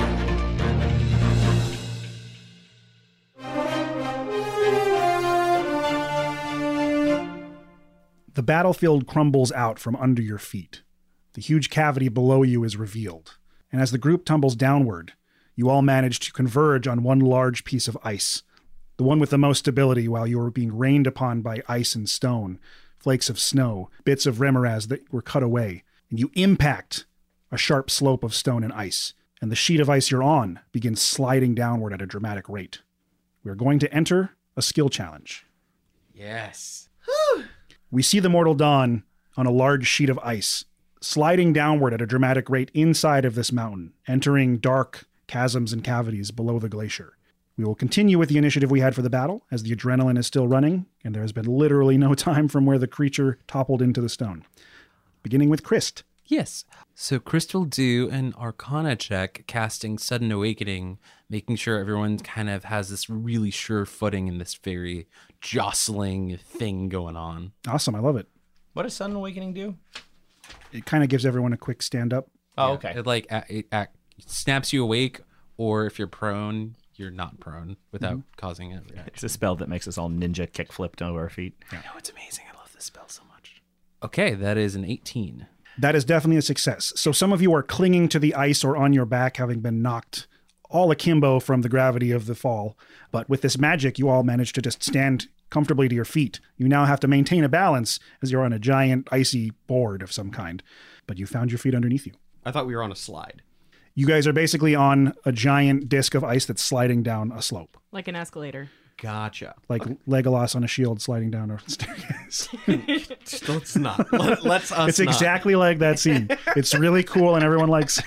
The battlefield crumbles out from under your feet. The huge cavity below you is revealed, and as the group tumbles downward, you all manage to converge on one large piece of ice, the one with the most stability while you are being rained upon by ice and stone, flakes of snow, bits of remoraz that were cut away, and you impact a sharp slope of stone and ice, and the sheet of ice you're on begins sliding downward at a dramatic rate. We're going to enter a skill challenge. Yes. We see the mortal dawn on a large sheet of ice, sliding downward at a dramatic rate inside of this mountain, entering dark chasms and cavities below the glacier. We will continue with the initiative we had for the battle, as the adrenaline is still running, and there has been literally no time from where the creature toppled into the stone. Beginning with Christ. Yes. So Christ will do an Arcana check, casting Sudden Awakening, making sure everyone kind of has this really sure footing in this very jostling thing going on. Awesome, I love it. What does Sudden Awakening do? It kind of gives everyone a quick stand up. Oh, Yeah, okay. It like a- it, a- snaps you awake, or if you're prone, you're not prone without Mm-hmm. causing a reaction. It's a spell that makes us all ninja kick flipped over our feet. I know, it's amazing. I love this spell so much. Okay, that is an eighteen. That is definitely a success. So some of you are clinging to the ice or on your back, having been knocked all akimbo from the gravity of the fall. But with this magic, you all manage to just stand comfortably to your feet. You now have to maintain a balance as you're on a giant icy board of some kind. But you found your feet underneath you. I thought we were on a slide. You guys are basically on a giant disc of ice that's sliding down a slope. Like an escalator. Gotcha. Like Legolas on a shield sliding down a staircase. Let's not. Let, let's us It's not. exactly like that scene. It's really cool and everyone likes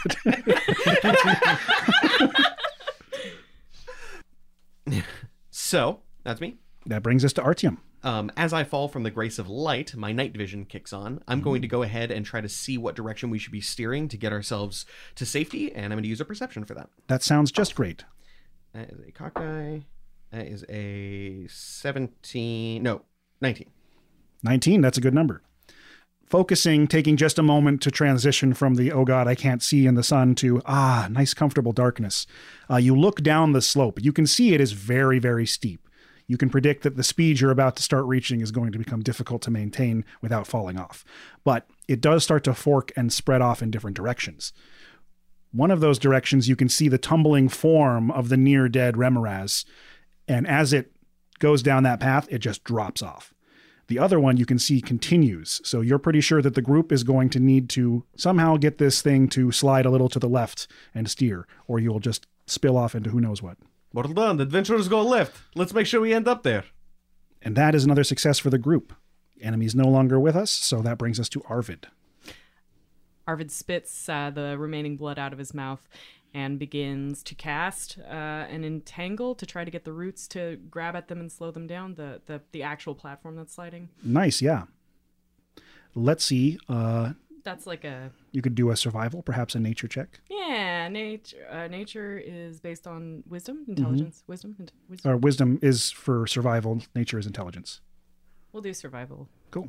it. So, that's me. That brings us to Artyom. Um, as I fall from the grace of light, my night vision kicks on. I'm going to go ahead and try to see what direction we should be steering to get ourselves to safety, and I'm going to use a perception for that. That sounds just great. That is a cock die. That is a seventeen. No, nineteen. nineteen, that's a good number. Focusing, taking just a moment to transition from the, oh God, I can't see in the sun, to, ah, nice comfortable darkness. Uh, you look down the slope. You can see it is very, very steep. You can predict that the speed you're about to start reaching is going to become difficult to maintain without falling off. But it does start to fork and spread off in different directions. One of those directions, you can see the tumbling form of the near-dead Remoraz, and as it goes down that path, it just drops off. The other one you can see continues, so you're pretty sure that the group is going to need to somehow get this thing to slide a little to the left and steer, or you'll just spill off into who knows what. Well done. The adventurers go left. Let's make sure we end up there. And that is another success for the group. Enemy's no longer with us, so that brings us to Arvid. Arvid spits uh, the remaining blood out of his mouth and begins to cast uh, an entangle to try to get the roots to grab at them and slow them down, the, the, the actual platform that's sliding. Nice, yeah. Let's see. Uh, That's like a you could do a survival, perhaps a nature check. yeah. Nature. Uh, nature is based on wisdom, intelligence, wisdom, and wisdom. Or wisdom is for survival. Nature is intelligence. We'll do survival. Cool.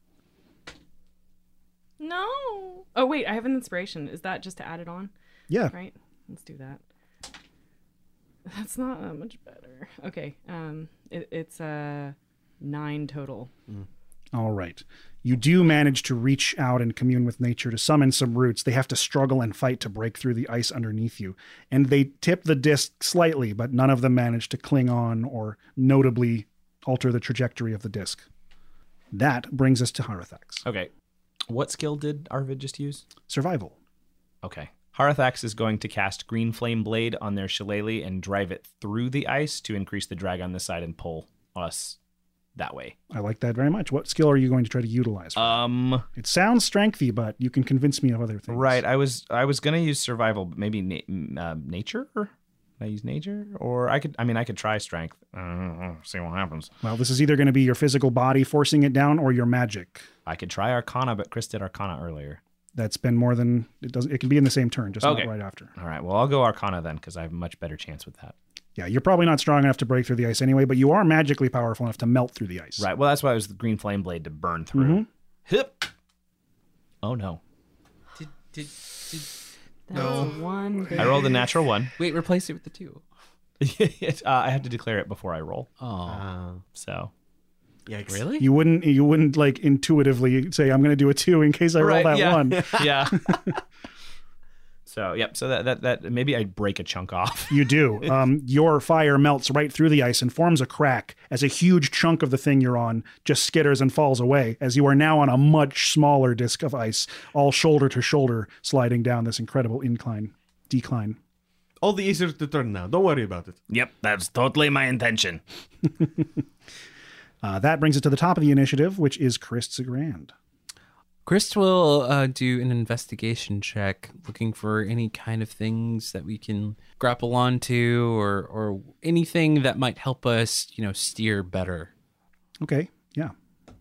No. Oh wait, I have an inspiration. Is that just to add it on? Yeah. Right. Let's do that. That's not that much better. Okay. Um. It, it's uh nine total. All right. You do manage to reach out and commune with nature to summon some roots. They have to struggle and fight to break through the ice underneath you. And they tip the disc slightly, but none of them manage to cling on or notably alter the trajectory of the disc. That brings us to Harathax. Okay. What skill did Arvid just use? Survival. Okay. Harathax is going to cast Green Flame Blade on their shillelagh and drive it through the ice to increase the drag on this side and pull us that way. I like that very much. What skill are you going to try to utilize? Um, it sounds strengthy, but you can convince me of other things. Right. I was I was gonna use survival, but maybe na- uh, nature. Can I use nature, or I could. I mean, I could try strength. Uh, see what happens. Well, this is either going to be your physical body forcing it down, or your magic. I could try Arcana, but Chris did Arcana earlier. That's been more than it does. It can be in the same turn, just Okay. not right after. All right. Well, I'll go Arcana then, because I have a much better chance with that. Yeah, you're probably not strong enough to break through the ice anyway, but you are magically powerful enough to melt through the ice. Right. Well, that's why it was the Green Flame Blade to burn through. Mm-hmm. Hip. Oh no. Did, did, did... That's a one. I rolled a natural one. Wait, replace it with the two. uh, I have to declare it before I roll. Oh. Uh, So. yikes. Really? You wouldn't. You wouldn't like intuitively say, "I'm going to do a two in case I roll that yeah. one." Yeah. So yep. So that that that maybe I'd break a chunk off. You do. Um, your fire melts right through the ice and forms a crack as a huge chunk of the thing you're on just skitters and falls away as you are now on a much smaller disc of ice, all shoulder to shoulder, sliding down this incredible incline, decline. All the easier to turn now. Don't worry about it. Yep, that's totally my intention. Uh, that brings it to the top of the initiative, which is Christ's Grand. Christ will uh, do an investigation check, looking for any kind of things that we can grapple onto, or or anything that might help us, you know, steer better. Okay, yeah.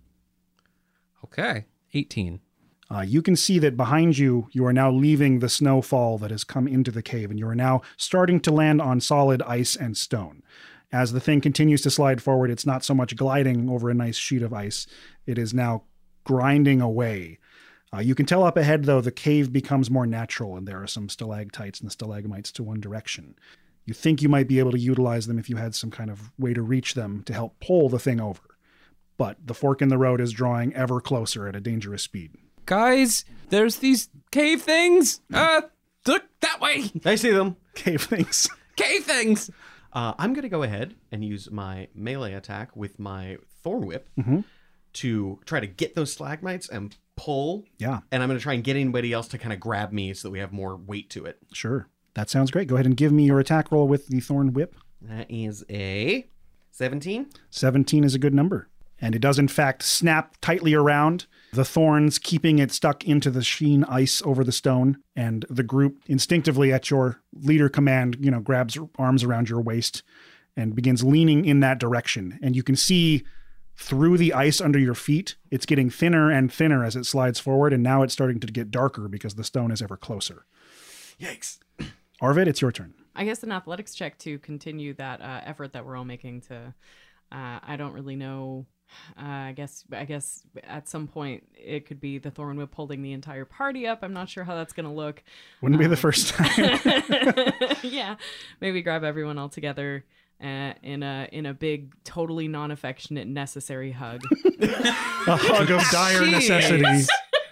Okay, eighteen. Uh, you can see that behind you, you are now leaving the snowfall that has come into the cave, and you are now starting to land on solid ice and stone. As the thing continues to slide forward, it's not so much gliding over a nice sheet of ice. It is now grinding away. Uh, you can tell up ahead, though, the cave becomes more natural, and there are some stalactites and stalagmites to one direction. You think you might be able to utilize them if you had some kind of way to reach them to help pull the thing over. But the fork in the road is drawing ever closer at a dangerous speed. Guys, there's these cave things. Uh, look that way. I see them. Cave things. Cave things. Uh, I'm going to go ahead and use my melee attack with my Thorn Whip Mhm. to try to get those stalagmites and pull. Yeah, And I'm going to try and get anybody else to kind of grab me so that we have more weight to it. sure. That sounds great. Go ahead and give me your attack roll with the Thorn Whip. That is a seventeen. seventeen is a good number. And it does, in fact, snap tightly around, the thorns keeping it stuck into the sheen ice over the stone. And the group instinctively at your leader command, you know, grabs arms around your waist and begins leaning in that direction. And you can see through the ice under your feet, it's getting thinner and thinner as it slides forward. And now it's starting to get darker because the stone is ever closer. Yikes. Arvid, it's your turn. I guess an athletics check to continue that uh, effort that we're all making to. Uh, I don't really know. Uh, I guess. I guess at some point it could be the Thorn Whip holding the entire party up. I'm not sure how that's going to look. Wouldn't be Um, the first time. Yeah, maybe grab everyone all together uh, in a in a big, totally non-affectionate, necessary hug. A hug of dire Jeez. necessity.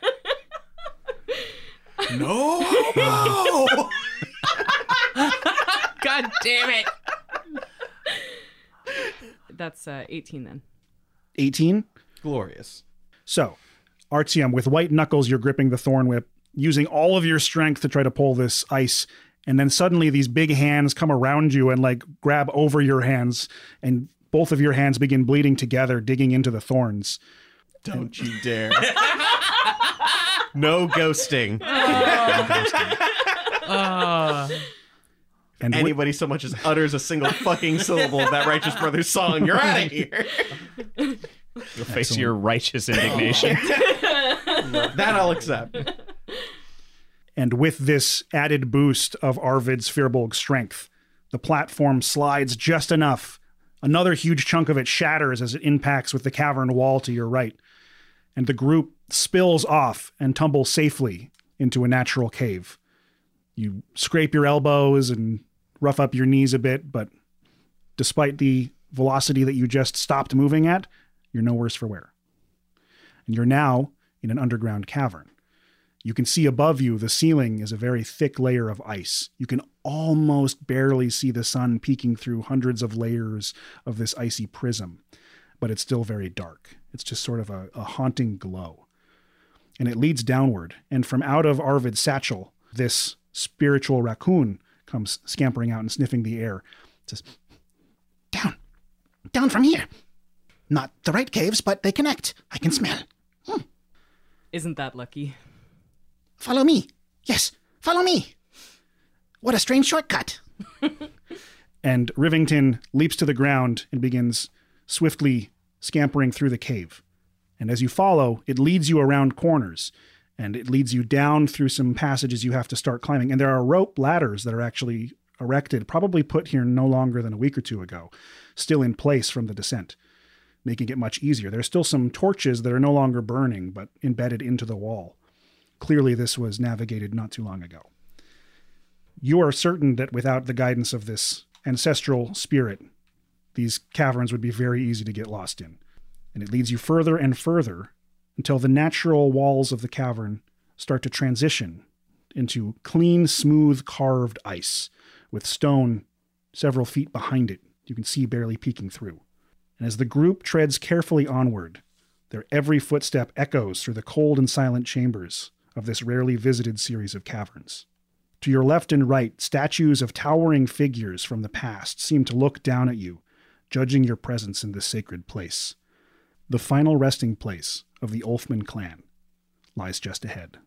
No homo! God damn it. That's uh, eighteen then. eighteen. Glorious. So, Artyom, with white knuckles, you're gripping the Thorn Whip, using all of your strength to try to pull this ice. And then suddenly these big hands come around you and like grab over your hands, and both of your hands begin bleeding together, digging into the thorns. Don't you dare. No ghosting. Uh, And wi- Anybody so much as utters a single fucking syllable of that Righteous Brothers song, you're out of here. You'll face your righteous indignation. That I'll accept. And with this added boost of Arvid's Firbolg strength, the platform slides just enough. Another huge chunk of it shatters as it impacts with the cavern wall to your right. And the group spills off and tumbles safely into a natural cave. You scrape your elbows and rough up your knees a bit, but despite the velocity that you just stopped moving at, you're no worse for wear. And you're now in an underground cavern. You can see above you, the ceiling is a very thick layer of ice. You can almost barely see the sun peeking through hundreds of layers of this icy prism, but it's still very dark. It's just sort of a, a haunting glow. And it leads downward, and from out of Arvid's satchel, this spiritual raccoon comes scampering out and sniffing the air. It says, Down. Down from here. Not the right caves, but they connect. I can smell. Hmm. Isn't that lucky? Follow me. Yes, follow me. What a strange shortcut. And Rivington leaps to the ground and begins swiftly scampering through the cave. And as you follow, it leads you around corners, and it leads you down through some passages you have to start climbing. And there are rope ladders that are actually erected, probably put here no longer than a week or two ago, still in place from the descent, making it much easier. There's still some torches that are no longer burning, but embedded into the wall. Clearly, this was navigated not too long ago. You are certain that without the guidance of this ancestral spirit, these caverns would be very easy to get lost in. And it leads you further and further until the natural walls of the cavern start to transition into clean, smooth, carved ice with stone several feet behind it. You can see barely peeking through. And as the group treads carefully onward, their every footstep echoes through the cold and silent chambers of this rarely visited series of caverns. To your left and right, statues of towering figures from the past seem to look down at you, judging your presence in this sacred place. The final resting place of the Ulfman clan lies just ahead.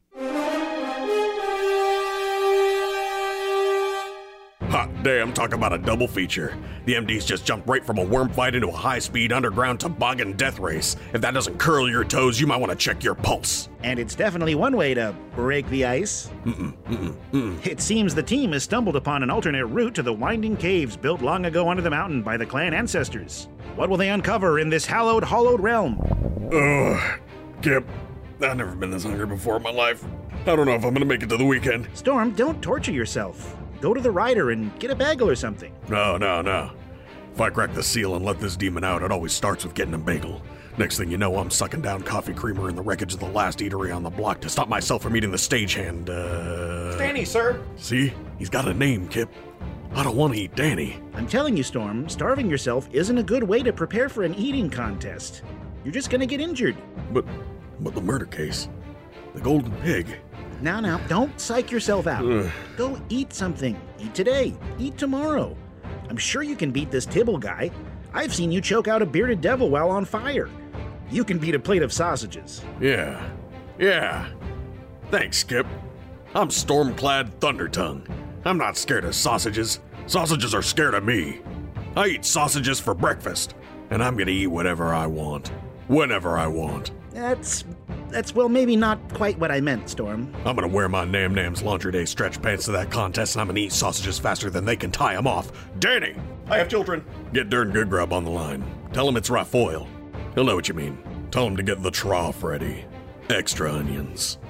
Hot damn, talk about a double feature. The M Ds just jumped right from a worm fight into a high-speed underground toboggan death race. If that doesn't curl your toes, you might want to check your pulse. And it's definitely one way to break the ice. Mm-mm, mm-mm, mm. It seems the team has stumbled upon an alternate route to the winding caves built long ago under the mountain by the clan ancestors. What will they uncover in this hallowed, hollowed realm? Ugh, Kip, I've never been this hungry before in my life. I don't know if I'm gonna make it to the weekend. Storm, don't torture yourself. Go to the Rider and get a bagel or something. No, no, no. If I crack the seal and let this demon out, it always starts with getting a bagel. Next thing you know, I'm sucking down coffee creamer in the wreckage of the last eatery on the block to stop myself from eating the stagehand, uh... Danny, sir. See? He's got a name, Kip. I don't want to eat Danny. I'm telling you, Storm, starving yourself isn't a good way to prepare for an eating contest. You're just gonna get injured. But, but the murder case, the golden pig. Now, now, don't psych yourself out. Ugh. Go eat something. Eat today. Eat tomorrow. I'm sure you can beat this Tibble guy. I've seen you choke out a bearded devil while on fire. You can beat a plate of sausages. Yeah, yeah. Thanks, Skip. I'm Stormclad Thundertongue. I'm not scared of sausages. Sausages are scared of me. I eat sausages for breakfast, and I'm gonna eat whatever I want, whenever I want. That's, that's, well, maybe not quite what I meant, Storm. I'm gonna wear my Nam Nam's Laundry Day stretch pants to that contest, and I'm gonna eat sausages faster than they can tie them off. Danny! I have children. Get Dern Good Grub on the line. Tell him it's Raphael. He'll know what you mean. Tell him to get the trough ready. Extra onions.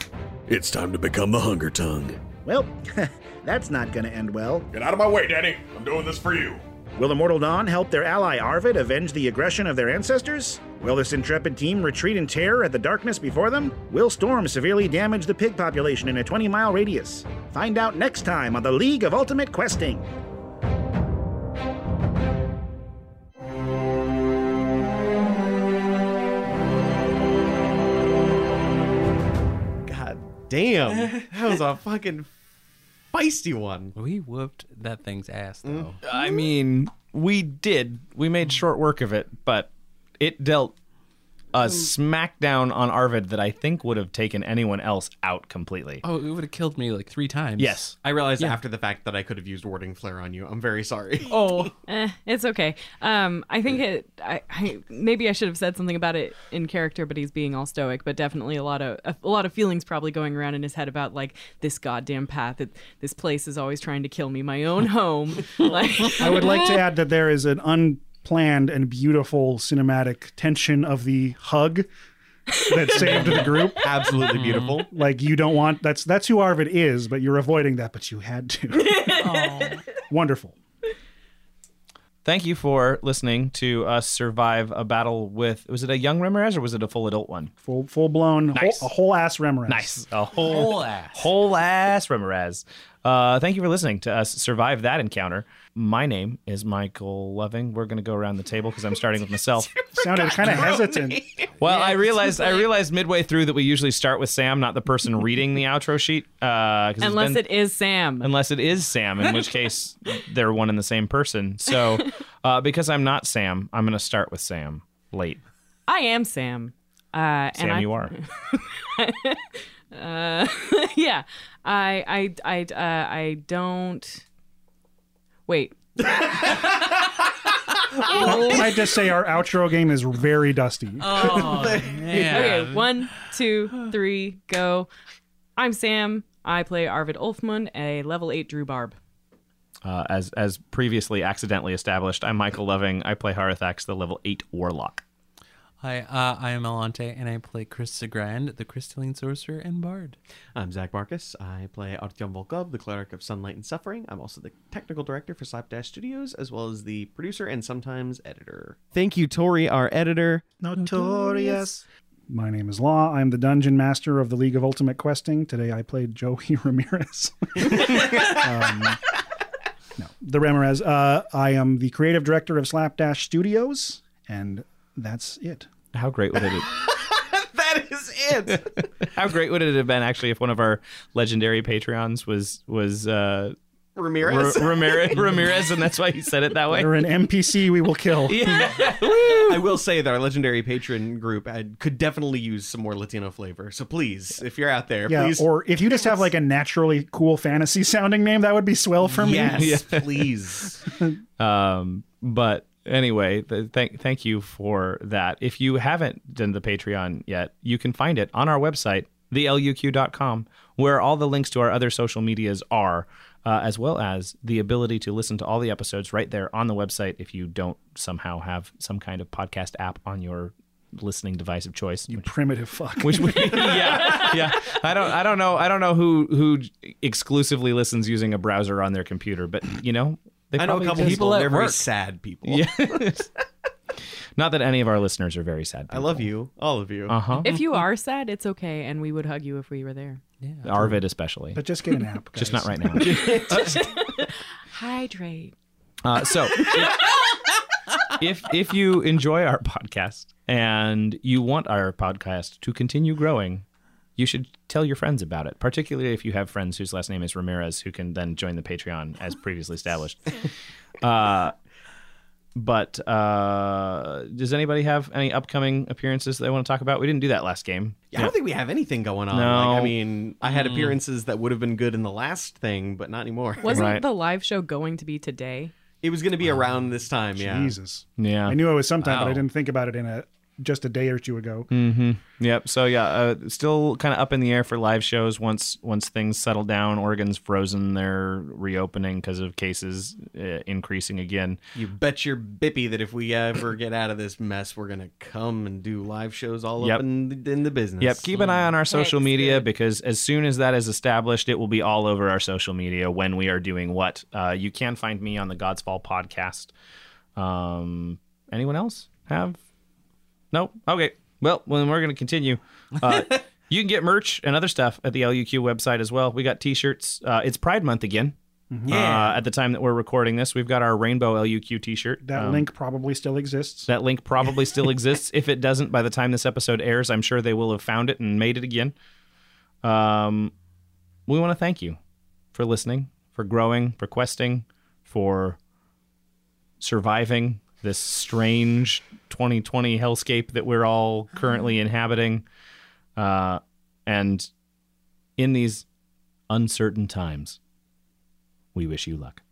It's time to become the Hunger Tongue. Well, that's not gonna end well. Get out of my way, Danny. I'm doing this for you. Will the Mortal Dawn help their ally Arvid avenge the aggression of their ancestors? Will this intrepid team retreat in terror at the darkness before them? Will Storm severely damage the pig population in a twenty-mile radius? Find out next time on the League of Ultimate Questing. God damn. That was a fucking feisty one. We whooped that thing's ass, though. I mean, we did. We made short work of it, but it dealt a smackdown on Arvid that I think would have taken anyone else out completely. Oh, it would have killed me like three times. Yes. I realized after the fact that I could have used warding flare on you. I'm very sorry. Oh. Eh, it's okay. Um, I think it. I, I maybe I should have said something about it in character, but he's being all stoic. But definitely a lot of a, a lot of feelings probably going around in his head about like this goddamn path. That this place is always trying to kill me. My own home. Like I would like to add that there is an unplanned and beautiful cinematic tension of the hug that saved the group. Absolutely beautiful. Like you don't want that's that's who Arvid is, but you're avoiding that, but you had to. Wonderful. Thank you for listening to us survive a battle with, was it a young Remirez or was it a full adult one? Full full blown Nice. whole, a whole ass Remirez. Nice. A whole, Whole ass. Whole ass Remirez. Uh, thank you for listening to us survive that encounter. My name is Michael Loving. We're going to go around the table because I'm starting with myself. Sounded kind of hesitant. Well, I realized I realized midway through that we usually start with Sam, not the person reading the outro sheet. Uh, 'cause it's unless been- it is Sam. Unless it is Sam, in which case they're one and the same person. So uh, because I'm not Sam, I'm going to start with Sam late. I am Sam. Uh, Sam, and I, you are. Uh, yeah. I I I uh, I don't. Wait. I just say our outro game is very dusty. Oh, man. Okay, one, two, three, go. I'm Sam. I play Arvid Ulfmund, a level eight Drew Barb. Uh, as as previously accidentally established, I'm Michael Loving. I play Harathax, the level eight Warlock. Hi, uh, I am Alante, and I play Chris Sagrand, the Crystalline Sorcerer and Bard. I'm Zach Marcus. I play Artyom Volkov, the Cleric of Sunlight and Suffering. I'm also the technical director for Slapdash Studios, as well as the producer and sometimes editor. Thank you, Tori, our editor. Notorious. My name is Law. I'm the Dungeon Master of the League of Ultimate Questing. Today I played Joey Ramirez. um, no, the Ramirez. Uh, I am the creative director of Slapdash Studios, and that's it. How great would it have That is it. How great would it have been actually if one of our legendary Patreons was was uh, Ramirez. R- Ramirez, Ramirez, and that's why he said it that way. You're an N P C we will kill. I will say that our legendary patron group uh, could definitely use some more Latino flavor. So please, if you're out there, Yeah, please. or if you just have like a naturally cool fantasy sounding name, that would be swell for me. yes, please. Um, but anyway, th- thank thank you for that. If you haven't done the Patreon yet, you can find it on our website, the L U Q dot com, where all the links to our other social medias are, uh, as well as the ability to listen to all the episodes right there on the website if you don't somehow have some kind of podcast app on your listening device of choice. You primitive fuck. Which we, yeah, yeah. I don't, I don't know, I don't know who who exclusively listens using a browser on their computer, but you know, they I know a probably couple just- people. at They're very work. sad people. Yeah. Not that any of our listeners are very sad. I love you, all of you. Uh huh. If you are sad, it's okay, and we would hug you if we were there. Arvid especially, But just get an app. just guys. not right now. Hydrate. Uh, so, if, if if you enjoy our podcast and you want our podcast to continue growing, you should tell your friends about it. Particularly if you have friends whose last name is Ramirez, who can then join the Patreon as previously established. Uh, but uh, does anybody have any upcoming appearances they want to talk about? We didn't do that last game. Yeah, I don't think we have anything going on. No. Like, I mean, I had appearances that would have been good in the last thing, but not anymore. Wasn't Right. the live show going to be today? It was going to be around this time, yeah. Jesus. Yeah. I knew it was sometime, but I Wow. didn't think about it in a just a day or two ago. Mm-hmm. Yep. So yeah, uh, still kind of up in the air for live shows once once things settle down. Oregon's frozen their reopening because of cases uh, increasing again. You bet your bippy that if we ever get out of this mess, we're going to come and do live shows all Yep. up in the, in the business. Yep. Keep an eye on our social Heck's media good. because as soon as that is established, it will be all over our social media when we are doing what. Uh, you can find me on the God's Fall podcast. Um, anyone else have? Nope. Okay. Well, then we're going to continue. Uh, you can get merch and other stuff at the L U Q website as well. We got t-shirts. Uh, it's Pride Month again. Yeah. Uh, at the time that we're recording this, we've got our rainbow L U Q t-shirt. That Um, link probably still exists. That link probably still exists. If it doesn't, by the time this episode airs, I'm sure they will have found it and made it again. Um, we want to thank you for listening, for growing, for questing, for surviving this strange twenty twenty hellscape that we're all currently inhabiting. Uh, and in these uncertain times, we wish you luck.